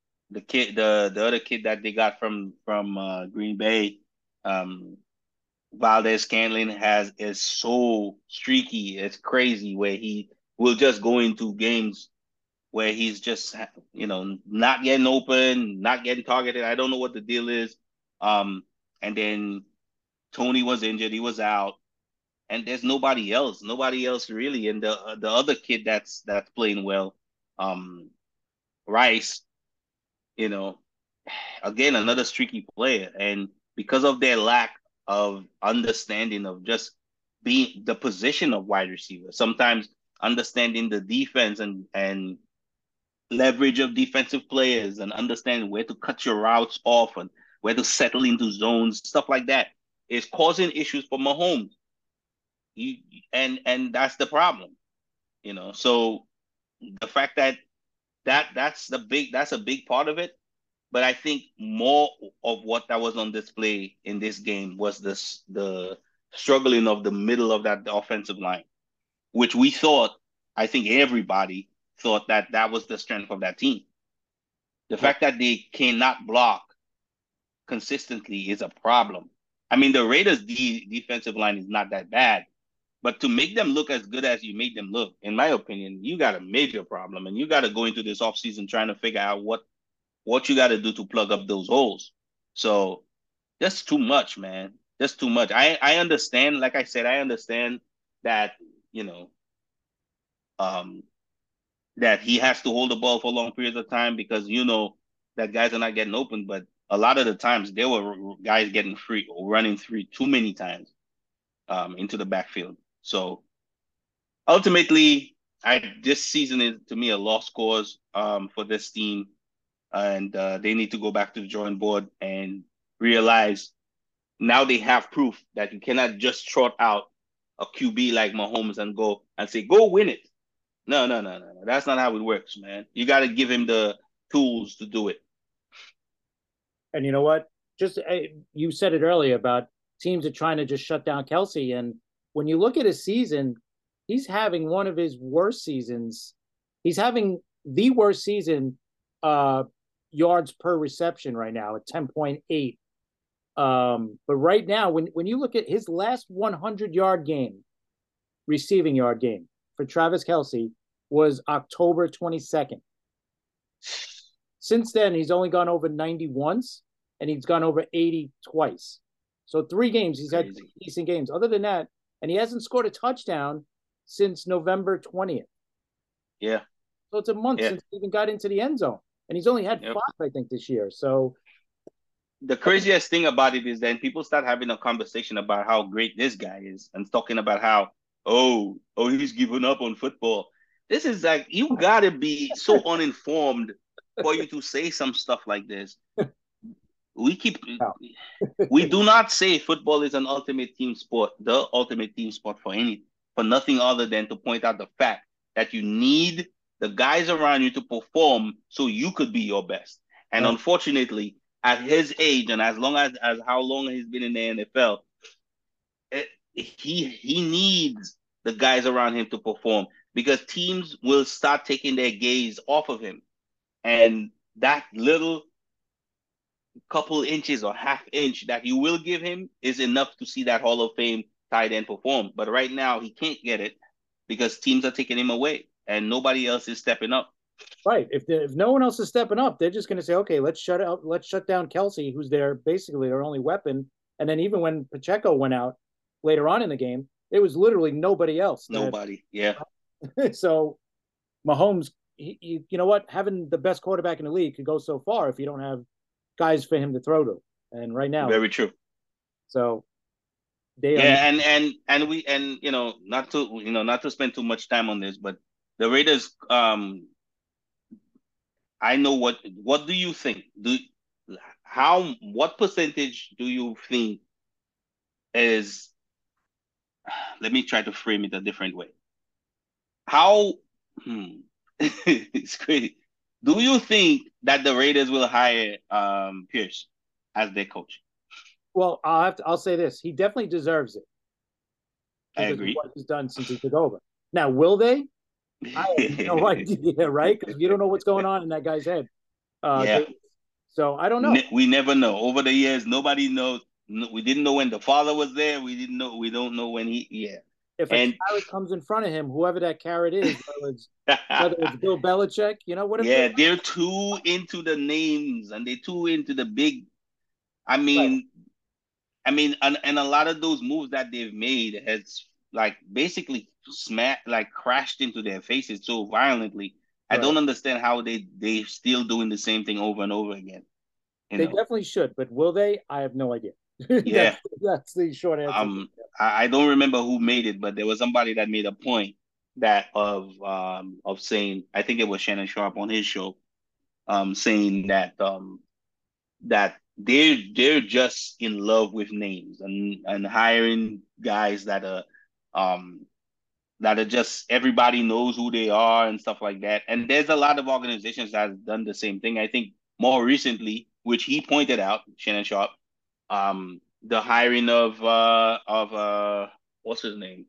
the other kid that they got from Green Bay, um, Valdez-Scantling is so streaky. It's crazy where he will just go into games where he's just not getting open, not getting targeted. I don't know what the deal is. And then Tony was injured; he was out, and there's nobody else really. And the other kid that's playing well, um, Rice, you know, again another streaky player, and because of their lack of understanding of just being the position of wide receiver, sometimes understanding the defense and leverage of defensive players and understanding where to cut your routes off and where to settle into zones, stuff like that, is causing issues for Mahomes. You and that's the problem, So the fact that's a big part of it. But I think more of what that was on display in this game was the struggling of the middle of that offensive line, which I think everybody thought that was the strength of that team. The
yeah,
fact that they cannot block consistently is a problem. I mean, the Raiders' defensive line is not that bad, but to make them look as good as you made them look, in my opinion, you got a major problem, and you got to go into this offseason trying to figure out what you got to do to plug up those holes. So that's too much, man. That's too much. I understand. Like I said, I understand that you know um that he has to hold the ball for long periods of time because that guys are not getting open. But a lot of the times there were guys getting free or running free too many times. into the backfield. So ultimately, this season is to me a lost cause for this team, and they need to go back to the drawing board and realize now they have proof that you cannot just trot out a QB like Mahomes and go and say, go win it. No, no, no, no, no. That's not how it works, man. You got to give him the tools to do it.
And you know what? Just you said it earlier about teams are trying to just shut down Kelce. And when you look at his season, he's having one of his worst seasons. He's having the worst season yards per reception right now at 10.8. But right now, when you look at his last 100-yard game, receiving yard game for Travis Kelce was October 22nd. Since then, he's only gone over 90 once, and he's gone over 80 twice. So 3 games, he's had decent games. Other than that, and he hasn't scored a touchdown since November 20th.
Yeah.
So it's a month since he even got into the end zone. And he's only had 5, I think, this year. So
the craziest thing about it is then people start having a conversation about how great this guy is and talking about how, he's given up on football. This is like, you got to be so uninformed for you to say some stuff like this. We do not say football is an ultimate team sport, the ultimate team sport for nothing other than to point out the fact that you need the guys around you to perform so you could be your best. And unfortunately, at his age and as long as how long he's been in the NFL, he needs the guys around him to perform because teams will start taking their gaze off of him. And that little couple inches or half inch that you will give him is enough to see that Hall of Fame tight end perform. But right now he can't get it because teams are taking him away and nobody else is stepping up.
Right. If no one else is stepping up, they're just going to say, okay, let's shut down Kelce, who's basically their only weapon. And then even when Pacheco went out later on in the game, it was literally nobody else.
Yeah.
So Mahomes, you know what? Having the best quarterback in the league could go so far if you don't have guys for him to throw to. And right now,
very true.
So
and we not to spend too much time on this, but the Raiders, I know what do you think? What percentage do you think is, let me try to frame it a different way. It's crazy. Do you think that the Raiders will hire Pierce as their coach?
Well, I'll say this: he definitely deserves it.
I agree.
What he's done since he took over. Now, will they? I have no idea, right? Because you don't know what's going on in that guy's head. So I don't know.
We never know. Over the years, nobody knows. We didn't know when the father was there. We don't know when he. Yeah.
If a carrot comes in front of him, whoever that carrot is, whether it's Bill Belichick, whatever.
Yeah, they're too into the names and they're too into the big. I mean, and a lot of those moves that they've made has basically crashed into their faces so violently. Right. I don't understand how they're still doing the same thing over and over again.
They definitely should, but will they? I have no idea.
Yeah,
that's the short answer.
I don't remember who made it, but there was somebody that made a point that of saying, I think it was Shannon Sharp on his show, saying that that they're just in love with names and hiring guys that are just, everybody knows who they are and stuff like that. And there's a lot of organizations that have done the same thing. I think more recently, which he pointed out, Shannon Sharp, the hiring of what's his name?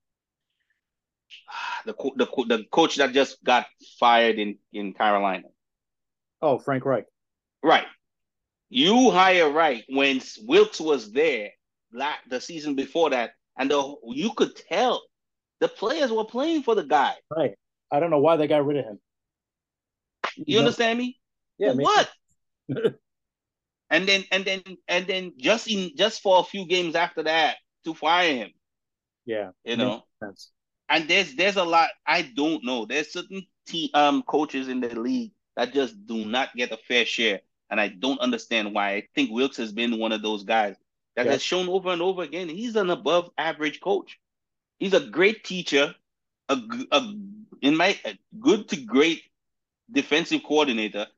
The coach that just got fired in Carolina.
Oh, Frank Reich.
Right. You hire Reich when Wilkes was there the season before that, and you could tell the players were playing for the guy.
Right. I don't know why they got rid of him.
You understand me?
Yeah.
For what? And then just for a few games after that to fire him.
Yeah.
And there's a lot, I don't know. There's certain coaches in the league that just do not get a fair share, and I don't understand why. I think Wilkes has been one of those guys that has shown over and over again he's an above average coach. He's a great teacher, a good to great defensive coordinator,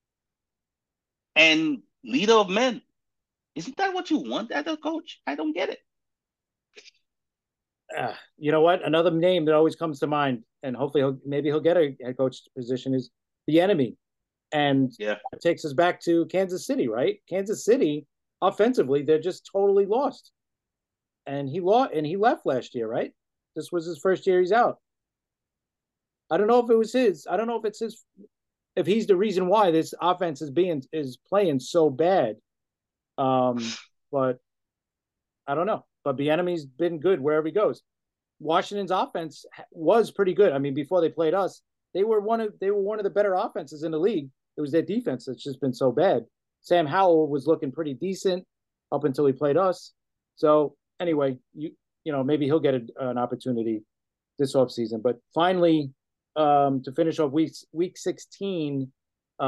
and leader of men. Isn't that what you want as a coach? I don't get it.
You know what? Another name that always comes to mind, and hopefully maybe he'll get a head coach position, is Bieniemy. And
yeah,
it takes us back to Kansas City, right? Kansas City, offensively, they're just totally lost. And he left last year, right? This was his first year he's out. I don't know if it was his. I don't know if it's his. If he's the reason why this offense is playing so bad. But I don't know. But Bieniemy's been good wherever he goes. Washington's offense was pretty good. I mean, before they played us, they were one of the better offenses in the league. It was their defense that's just been so bad. Sam Howell was looking pretty decent up until he played us. So anyway, you know maybe he'll get an opportunity this offseason. But finally, to finish off week 16, it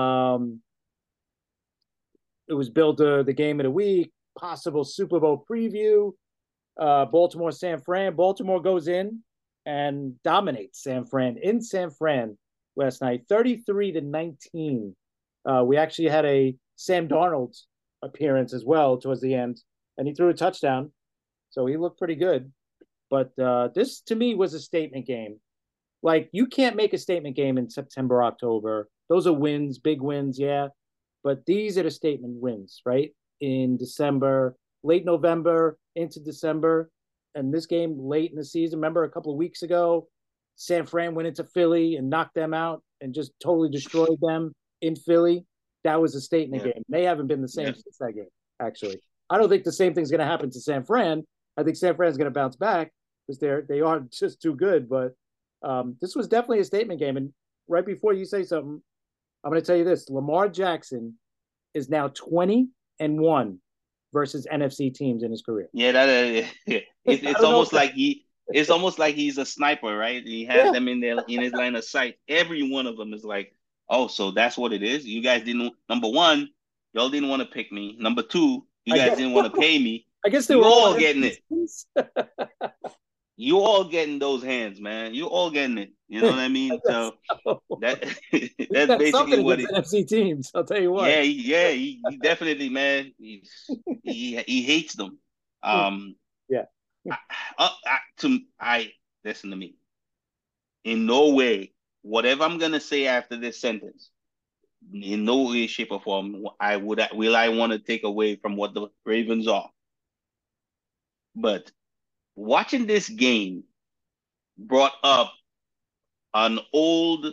was billed the game of the week, possible Super Bowl preview. Baltimore, San Fran. Baltimore goes in and dominates San Fran in San Fran last night, 33-19. We actually had a Sam Darnold appearance as well towards the end, and he threw a touchdown, so he looked pretty good. But this, to me, was a statement game. Like, you can't make a statement game in September, October. Those are wins, big wins, yeah. But these are the statement wins, right? In December, late November into December, and this game late in the season. Remember a couple of weeks ago, San Fran went into Philly and knocked them out and just totally destroyed them in Philly. That was a statement game. They haven't been the same since that game, actually. I don't think the same thing's going to happen to San Fran. I think San Fran's going to bounce back because they are just too good. But this was definitely a statement game. And right before you say something, I'm going to tell you this. Lamar Jackson is now 20-1 versus NFC teams in his career.
Yeah, it's almost like it's almost like he's a sniper, right? He has them in his line of sight. Every one of them is like, oh, so that's what it is. You guys didn't. Number one, y'all didn't want to pick me. Number two, you guys didn't want to pay me.
I guess they were
all getting it. You all getting those hands, man. You all getting it. You know what I mean? So that's basically what it is.
NFC teams. I'll tell you what.
Yeah. He definitely, man. He hates them. Listen to me. In no way, whatever I'm gonna say after this sentence, in no way, shape, or form, I want to take away from what the Ravens are. But watching this game brought up an old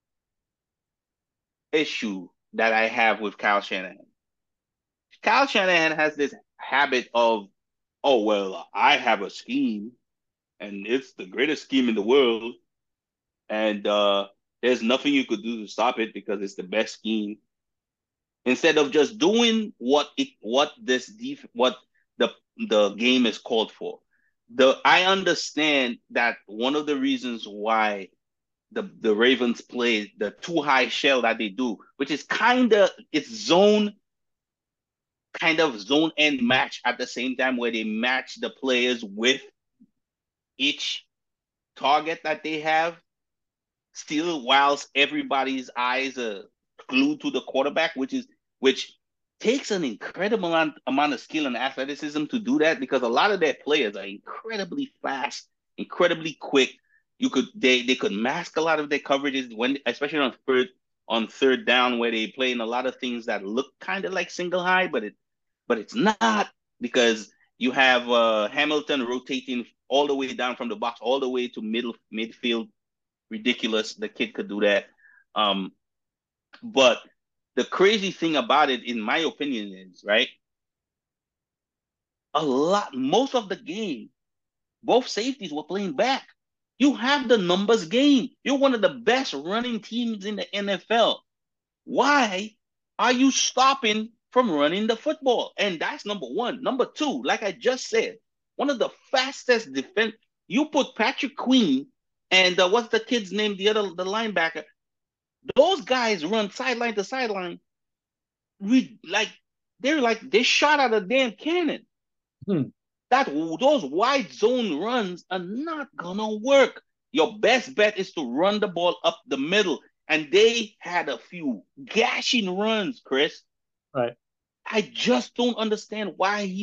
issue that I have with Kyle Shanahan. Kyle Shanahan has this habit of, oh, well, I have a scheme, and it's the greatest scheme in the world, and there's nothing you could do to stop it because it's the best scheme. Instead of just doing what the game is called for. I understand that one of the reasons why the Ravens play the too high shell that they do, which is it's zone end match at the same time, where they match the players with each target that they have, still whilst everybody's eyes are glued to the quarterback, which takes an incredible amount of skill and athleticism to do that, because a lot of their players are incredibly fast, incredibly quick. They could mask a lot of their coverages especially on third down, where they play in a lot of things that look kind of like single high, but it's not, because you have Hamilton rotating all the way down from the box all the way to midfield. Ridiculous. The kid could do that. But the crazy thing about it, in my opinion, is, right, most of the game, both safeties were playing back. You have the numbers game. You're one of the best running teams in the NFL. Why are you stopping from running the football? And that's number one. Number two, like I just said, one of the fastest defense. You put Patrick Queen and what's the kid's name? The linebacker. Those guys run sideline to sideline. They shot out a damn cannon. Those wide zone runs are not gonna work. Your best bet is to run the ball up the middle. And they had a few gashing runs, Chris.
Right.
I just don't understand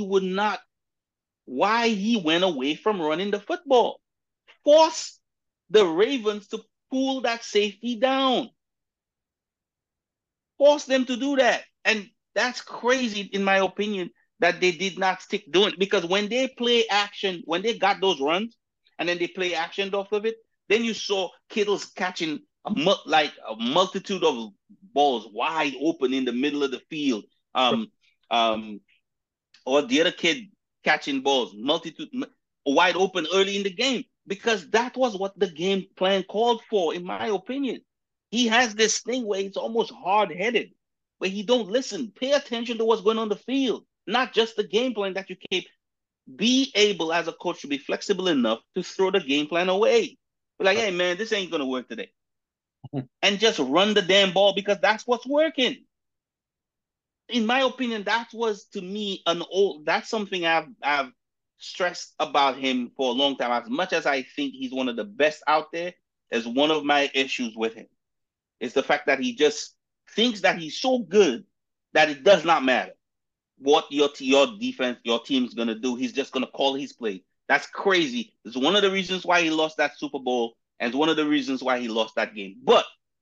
why he went away from running the football. Force the Ravens to pull that safety down. Force them to do that. And that's crazy, in my opinion, that they did not stick doing it. Because when they play action, when they got those runs and then they play action off of it, then you saw Kittle's catching like a multitude of balls wide open in the middle of the field. Um, or the other kid catching balls, multitude wide open early in the game, because that was what the game plan called for, in my opinion. He has this thing where he's almost hard-headed, where he don't listen. Pay attention to what's going on the field, not just the game plan that you keep. Be able as a coach to be flexible enough to throw the game plan away. Be like, hey man, this ain't gonna work today. And just run the damn ball because that's what's working. In my opinion, that was to me that's something I've stressed about him for a long time. As much as I think he's one of the best out there, is one of my issues with him. Is the fact that he just thinks that he's so good that it does not matter what your defense, your team's gonna do. He's just gonna call his play. That's crazy. It's one of the reasons why he lost that Super Bowl, and it's one of the reasons why he lost that game. But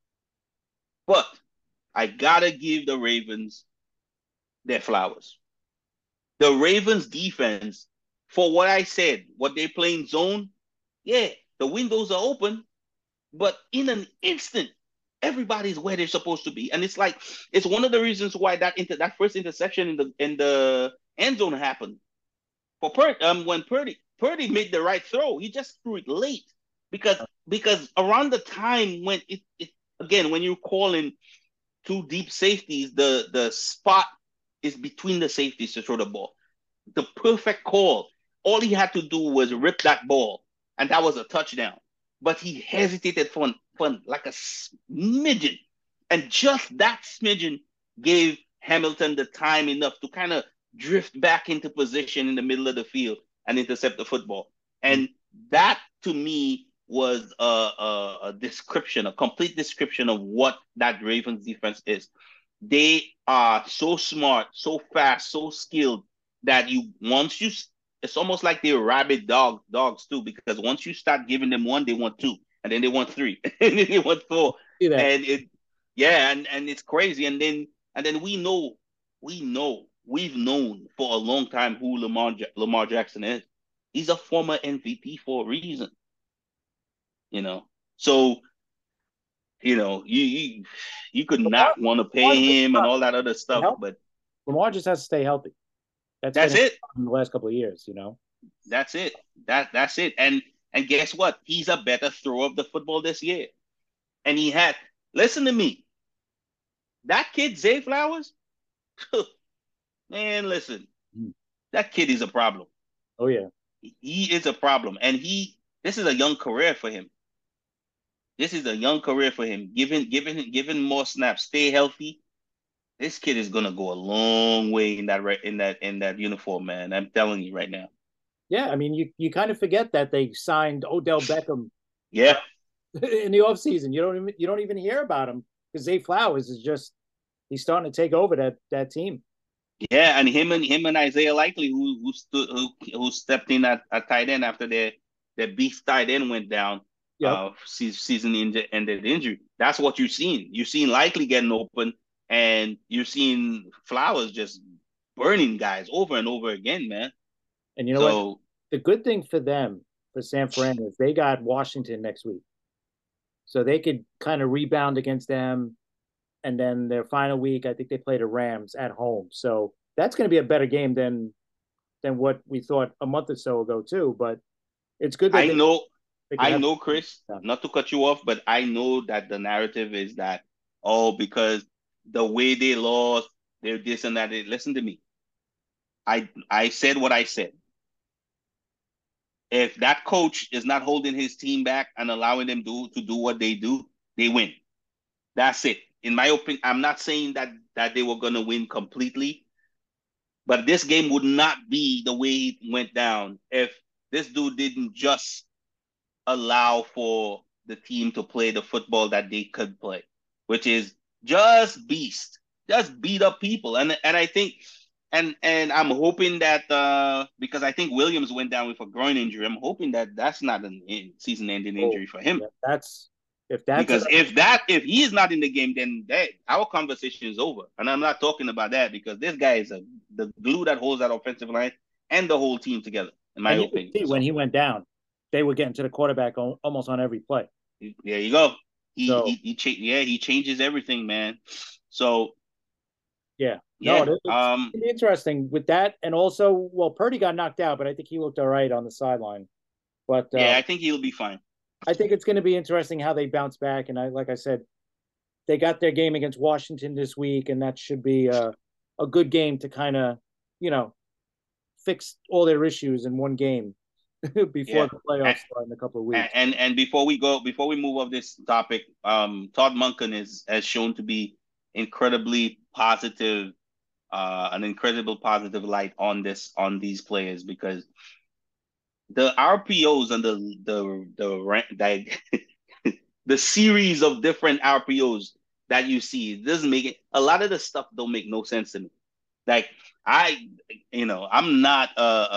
I gotta give the Ravens their flowers. The Ravens defense, for what I said, what they play in zone, yeah, the windows are open, but in an instant, everybody's where they're supposed to be. And it's like, it's one of the reasons why that first interception in the end zone happened. For when Purdy made the right throw, he just threw it late. Because around the time when it again, when you're calling two deep safeties, the spot is between the safeties to throw the ball. The perfect call. All he had to do was rip that ball, and that was a touchdown. But he hesitated for like a smidgen. And just that smidgen gave Hamilton the time enough to kind of drift back into position in the middle of the field and intercept the football. And that, to me, was a description, a complete description of what that Ravens defense is. They are so smart, so fast, so skilled that it's almost like they're rabid dogs too, because once you start giving them one, they want two, and then they want three, and then they want four, and it's crazy. And then we've known for a long time who Lamar Jackson is. He's a former MVP for a reason, So you could not want to pay him and all that other stuff, but
Lamar just has to stay healthy.
That's it.
In the last couple of years,
That's it. That's it. And guess what? He's a better thrower of the football this year. And listen to me. That kid, Zay Flowers, man, listen. That kid is a problem.
Oh yeah.
He is a problem. And this is a young career for him. Given more snaps, stay healthy. This kid is gonna go a long way in that uniform, man. I'm telling you right now.
Yeah, I mean, you kind of forget that they signed Odell Beckham.
Yeah.
In the offseason. You don't even hear about him because Zay Flowers he's starting to take over that team.
Yeah, and him and Isaiah Likely, who stepped in at tight end after their beast tight end went down. Yep. Season ended injury. That's what you've seen. You've seen Likely getting open, and you're seeing Flowers just burning guys over and over again, man.
And you know what? The good thing for them, for San Fran, is they got Washington next week. So they could kind of rebound against them. And then their final week, I think they play the Rams at home. So that's going to be a better game than what we thought a month or so ago, too. But it's good that
I know, Chris, not to cut you off, but I know that the narrative is that, because the way they lost, they're this and that. Listen to me. I said what I said. If that coach is not holding his team back and allowing them to do what they do, they win. That's it. In my opinion, I'm not saying that they were going to win completely, But this game would not be the way it went down if this dude didn't just allow for the team to play the football that they could play, which is just beast, just beat up people. And I think and I'm hoping that because I think Williams went down with a groin injury. I'm hoping that that's not a season-ending
Oh,
injury for him.
yeah, if that's
Because if he is not in the game, then our conversation is over. And I'm not talking about that because this guy is the glue that holds that offensive line and the whole team together, in my
and you could
opinion.
see when
So
he went down, they were getting to the quarterback almost on every play.
there you go.
So
He changes everything, man. So
yeah, no,
yeah,
it's interesting with that, and also, well, Purdy got knocked out, but I think he looked all right on the sideline. But
yeah, I think he'll be fine.
I think it's going to be interesting how they bounce back. And like I said, they got their game against Washington this week, and that should be a good game to kind of, you know, fix all their issues in one game before
Yeah.
the playoffs start in a couple of weeks.
And before we move off this topic, Todd Monken has shown to be incredibly positive, an incredible positive light on these players because the RPOs and the series of different RPOs that you see doesn't make it. A lot of the stuff don't make no sense to me. Like I'm not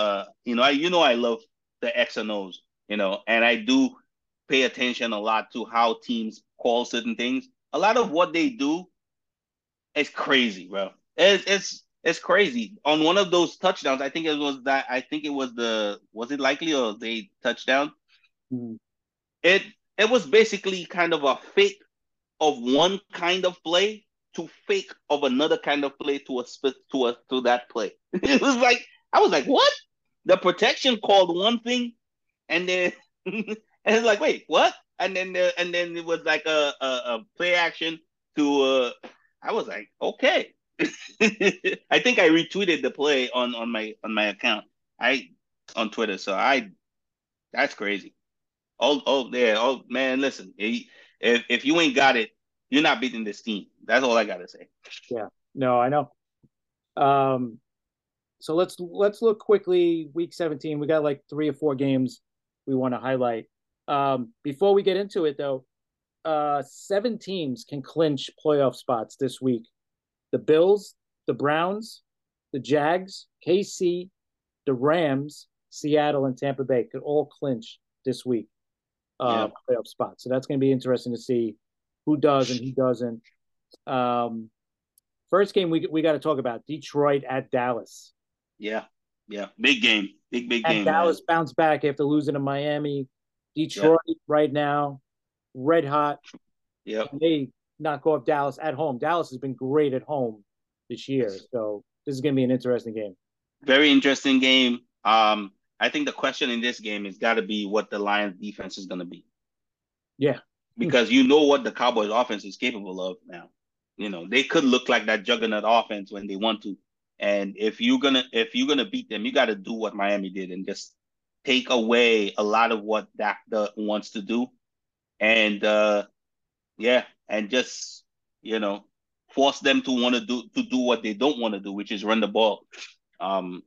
I love the X and O's, and I do pay attention a lot to how teams call certain things. A lot of what they do is crazy, bro. It's crazy. On one of those touchdowns, I think it was was it likely or they touchdown?
Mm-hmm.
It it was basically kind of a fake of one kind of play to fake of another kind of play to that play. It was like I was like, what? The protection called one thing, and then and it's like, wait, what? And then it was like a play action to I was like, okay. I think I retweeted the play on my account. I on Twitter. So that's crazy. Oh man, listen. If you ain't got it, you're not beating this team. That's all I gotta say.
Yeah, no, I know. Um, so let's look quickly. Week 17, we got like 3 or 4 games we want to highlight. Before we get into it, though, 7 teams can clinch playoff spots this week: the Bills, the Browns, the Jags, KC, the Rams, Seattle, and Tampa Bay could all clinch this week
Yeah,
playoff spots. So that's going to be interesting to see who does and who doesn't. Um, First game we got to talk about Detroit at Dallas.
yeah, yeah. Big game, big
And
game, man.
Dallas bounced back after losing to Miami.
Yep,
Detroit right now, red hot.
yep.
And they knock off Dallas at home. Dallas has been great at home this year. So this is going to be an interesting game.
Very interesting game. I think the question in this game has got to be what the Lions defense is gonna be
Yeah.
because you know what the Cowboys offense is capable of now. They could look like that juggernaut offense when they want to. And if you're gonna beat them, you got to do what Miami did and just take away a lot of what Dak wants to do, and yeah, and just force them to want to do what they don't want to do, which is run the ball, um,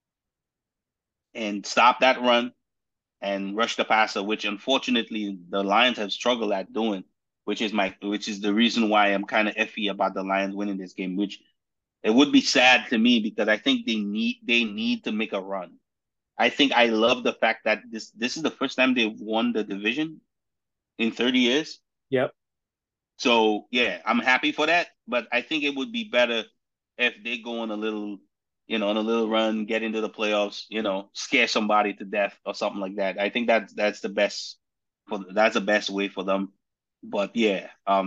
and stop that run and rush the passer, which unfortunately the Lions have struggled at doing, which is the reason why I'm kind of iffy about the Lions winning this game, which it would be sad to me because I think they need to make a run. I think I love the fact that this is the first time they've won the division in 30 years.
Yep.
So yeah, I'm happy for that. But I think it would be better if they go on a little run, get into the playoffs, scare somebody to death or something like that. I think that's the best way for them. But yeah,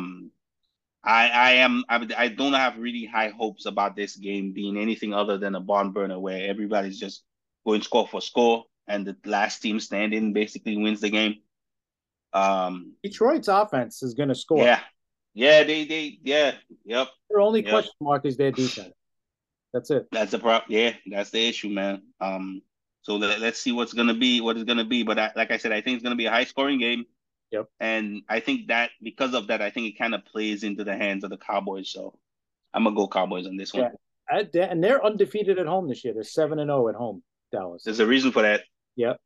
I don't have really high hopes about this game being anything other than a barn burner where everybody's just going score for score and the last team standing basically wins the game.
Detroit's offense is going to score.
Yeah, yeah, yeah, yep,
Their only
yep.
question mark is their defense. That's it.
That's the problem. Yeah, that's the issue, man. So let's see what it's gonna be. But like I said, I think it's gonna be a high scoring game.
Yep.
And I think that because of that, I think it kind of plays into the hands of the Cowboys. So I'm gonna go Cowboys on this one.
Yeah. And they're undefeated at home this year. They're 7-0 at home, Dallas.
There's a reason for that.
Yep.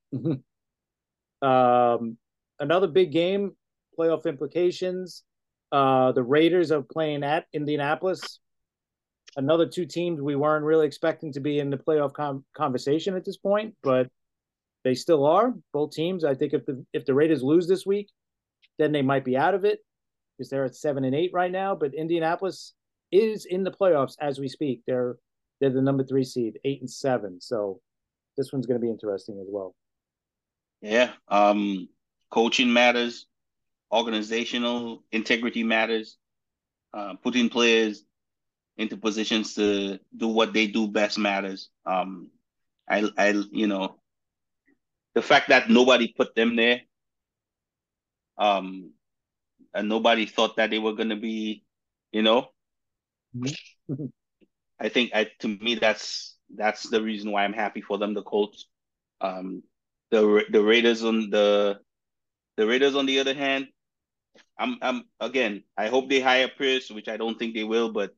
Another big game, playoff implications. The Raiders are playing at Indianapolis. Another two teams we weren't really expecting to be in the playoff conversation at this point, but they still are. Both teams. I think if the Raiders lose this week, then they might be out of it because they're at 7-8 right now. But Indianapolis is in the playoffs as we speak. They're the number 3 seed, 8-7. So this one's going to be interesting as well.
Yeah. Coaching matters. Organizational integrity matters. Putting players into positions to do what they do best matters. The fact that nobody put them there, and nobody thought that they were going to be, I think to me that's the reason why I'm happy for them. The Colts, the Raiders on the other hand, I'm again. I hope they hire Pierce, which I don't think they will, but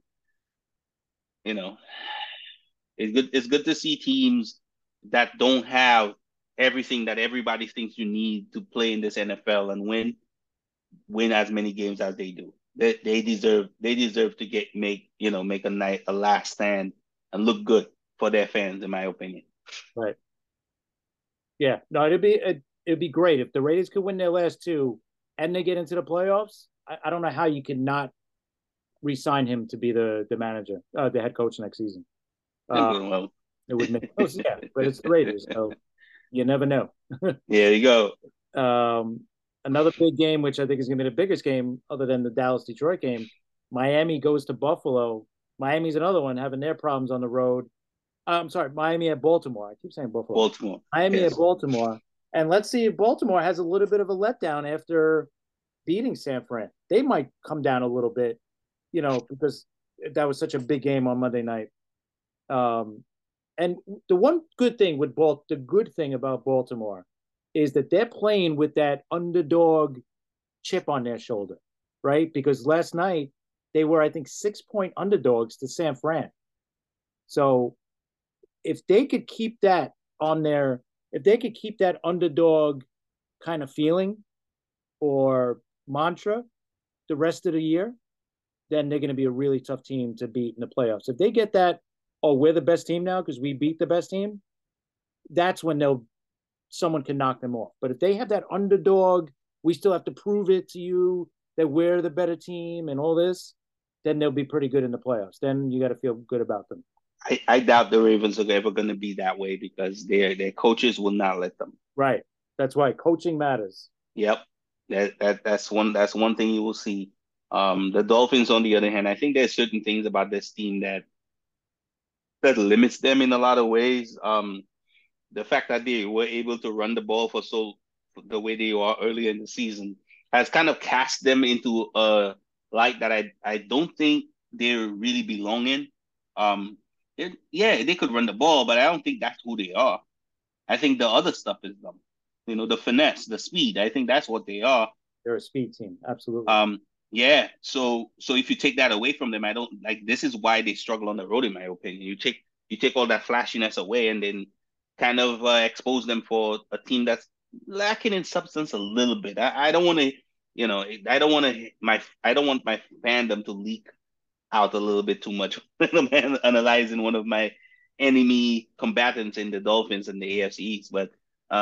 it's good. It's good to see teams that don't have everything that everybody thinks you need to play in this NFL and win as many games as they do. They deserve to make a last stand and look good for their fans, in my opinion.
Right. Yeah. No, it'd be great if the Raiders could win their last two and they get into the playoffs. I don't know how you could not re-sign him to be the manager, the head coach next season.
Well.
It would make sense, yeah, but it's the Raiders, so you never know.
There you go.
Another big game, which I think is going to be the biggest game other than the Dallas-Detroit game, Miami goes to Buffalo. Miami's another one having their problems on the road. I'm sorry, Miami at Baltimore. I keep saying Buffalo.
Baltimore.
Miami yes. At Baltimore. And let's see if Baltimore has a little bit of a letdown after beating San Fran. They might come down a little bit, because that was such a big game on Monday night. And the one good thing about Baltimore is that they're playing with that underdog chip on their shoulder, right? Because last night they were, I think, 6-point underdogs to San Fran. So if they could keep that underdog kind of feeling or mantra the rest of the year, then they're going to be a really tough team to beat in the playoffs. If they get that, we're the best team now because we beat the best team, that's when someone can knock them off. But if they have that underdog, we still have to prove it to you that we're the better team and all this, then they'll be pretty good in the playoffs. Then you got to feel good about them.
I doubt the Ravens are ever going to be that way because their coaches will not let them.
Right. That's why coaching matters.
Yep. That's one thing you will see. The Dolphins, on the other hand, I think there's certain things about this team that limits them in a lot of ways. The fact that they were able to run the ball the way they are earlier in the season has kind of cast them into a light that I don't think they really belong in. They could run the ball, but I don't think that's who they are. I think the other stuff is them. The finesse, the speed. I think that's what they are.
They're a speed team, absolutely.
Yeah. So if you take that away from them, I don't like. This is why they struggle on the road, in my opinion. You take all that flashiness away, and then kind of expose them for a team that's lacking in substance a little bit. I don't want to, I don't want my fandom to leak out a little bit too much when I'm analyzing one of my enemy combatants in the Dolphins and the AFC East, but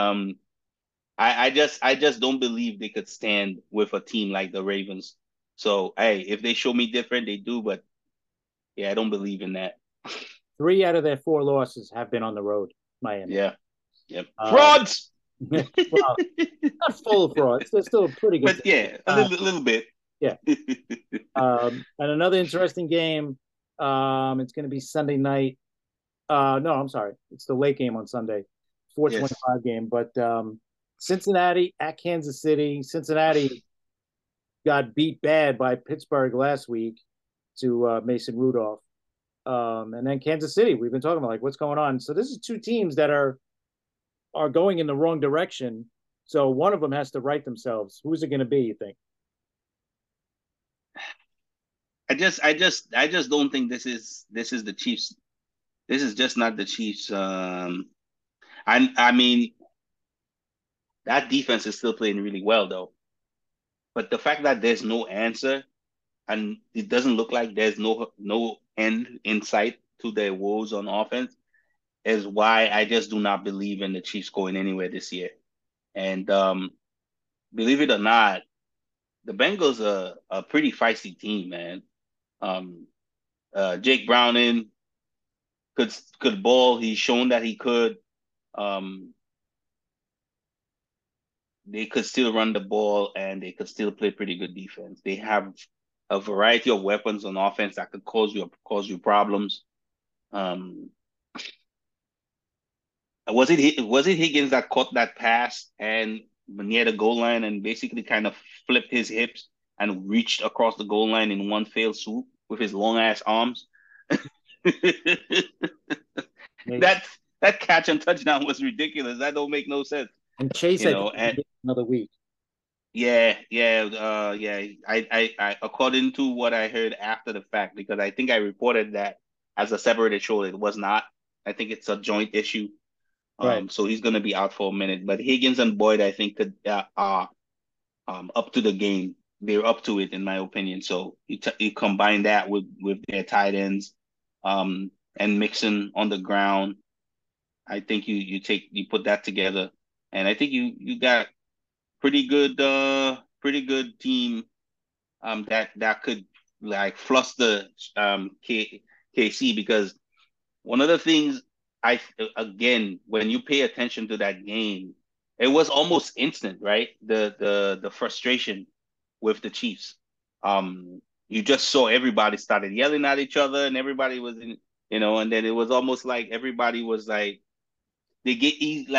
I just don't believe they could stand with a team like the Ravens. So, hey, if they show me different, they do. But, yeah, I don't believe in that.
3 out of their 4 losses have been on the road, Miami.
Yeah. Yep. Frauds!
Well, not full of frauds. They're still pretty good.
But, yeah, a little bit.
Yeah. And another interesting game, it's going to be Sunday night. No, I'm sorry. It's the late game on Sunday, 4:25 game. But Cincinnati at Kansas City. Cincinnati got beat bad by Pittsburgh last week to Mason Rudolph. And then Kansas City, we've been talking about, like, what's going on. So this is 2 teams that are going in the wrong direction. So one of them has to right themselves. Who's it going to be, you think?
I just don't think this is the Chiefs This is just not the Chiefs. I mean, that defense is still playing really well though. But the fact that there's no answer and it doesn't look like there's no end in sight to their woes on offense is why I just do not believe in the Chiefs going anywhere this year. And believe it or not, the Bengals are a pretty feisty team, man. Um, Jake Browning could ball. He's shown that he could. Um, they could still run the ball and they could still play pretty good defense. They have a variety of weapons on offense that could cause you problems. Um, was it Higgins that caught that pass and near the goal line and basically kind of flipped his hips and reached across the goal line in one fell swoop with his long ass arms?
Maybe.
that that catch and touchdown was ridiculous. That don't make no sense,
And Chase,
you
I
know.
think,
And
another week.
yeah. I according to what I heard after the fact, because I think I reported that as a separated show, it was not. I think it's a joint issue.
Right.
So he's gonna be out for a minute. But Higgins and Boyd, I think, are up to the game. They're up to it, in my opinion. So you combine that with their tight ends, and Mixon on the ground. I think you put that together, and I think you got pretty good team that could like fluster KC, because one of the things I again, when you pay attention to that game, it was almost instant, right? The frustration with the Chiefs. You just saw everybody started yelling at each other, and everybody was in, and then it was almost like everybody was like they get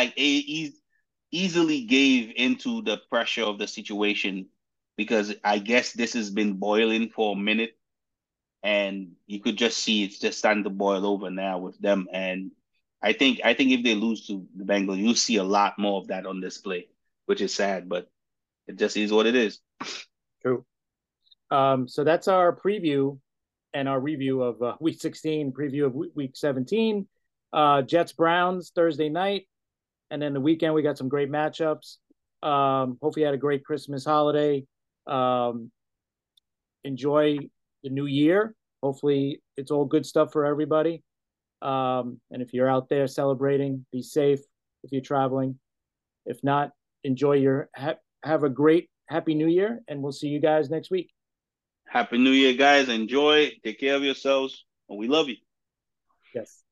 easily gave into the pressure of the situation, because I guess this has been boiling for a minute, and you could just see it's just starting to boil over now with them. And I think if they lose to the Bengals, you'll see a lot more of that on display, which is sad, but it just is what it is.
True. So that's our preview and our review of Week 16, preview of Week 17. Jets Browns Thursday night, and then the weekend we got some great matchups. Hopefully, you had a great Christmas holiday. Enjoy the new year. Hopefully, it's all good stuff for everybody. And if you're out there celebrating, be safe if you're traveling. If not, enjoy have a great happy new year, and we'll see you guys next week.
Happy New Year, guys. Enjoy. Take care of yourselves. And we love you.
Yes.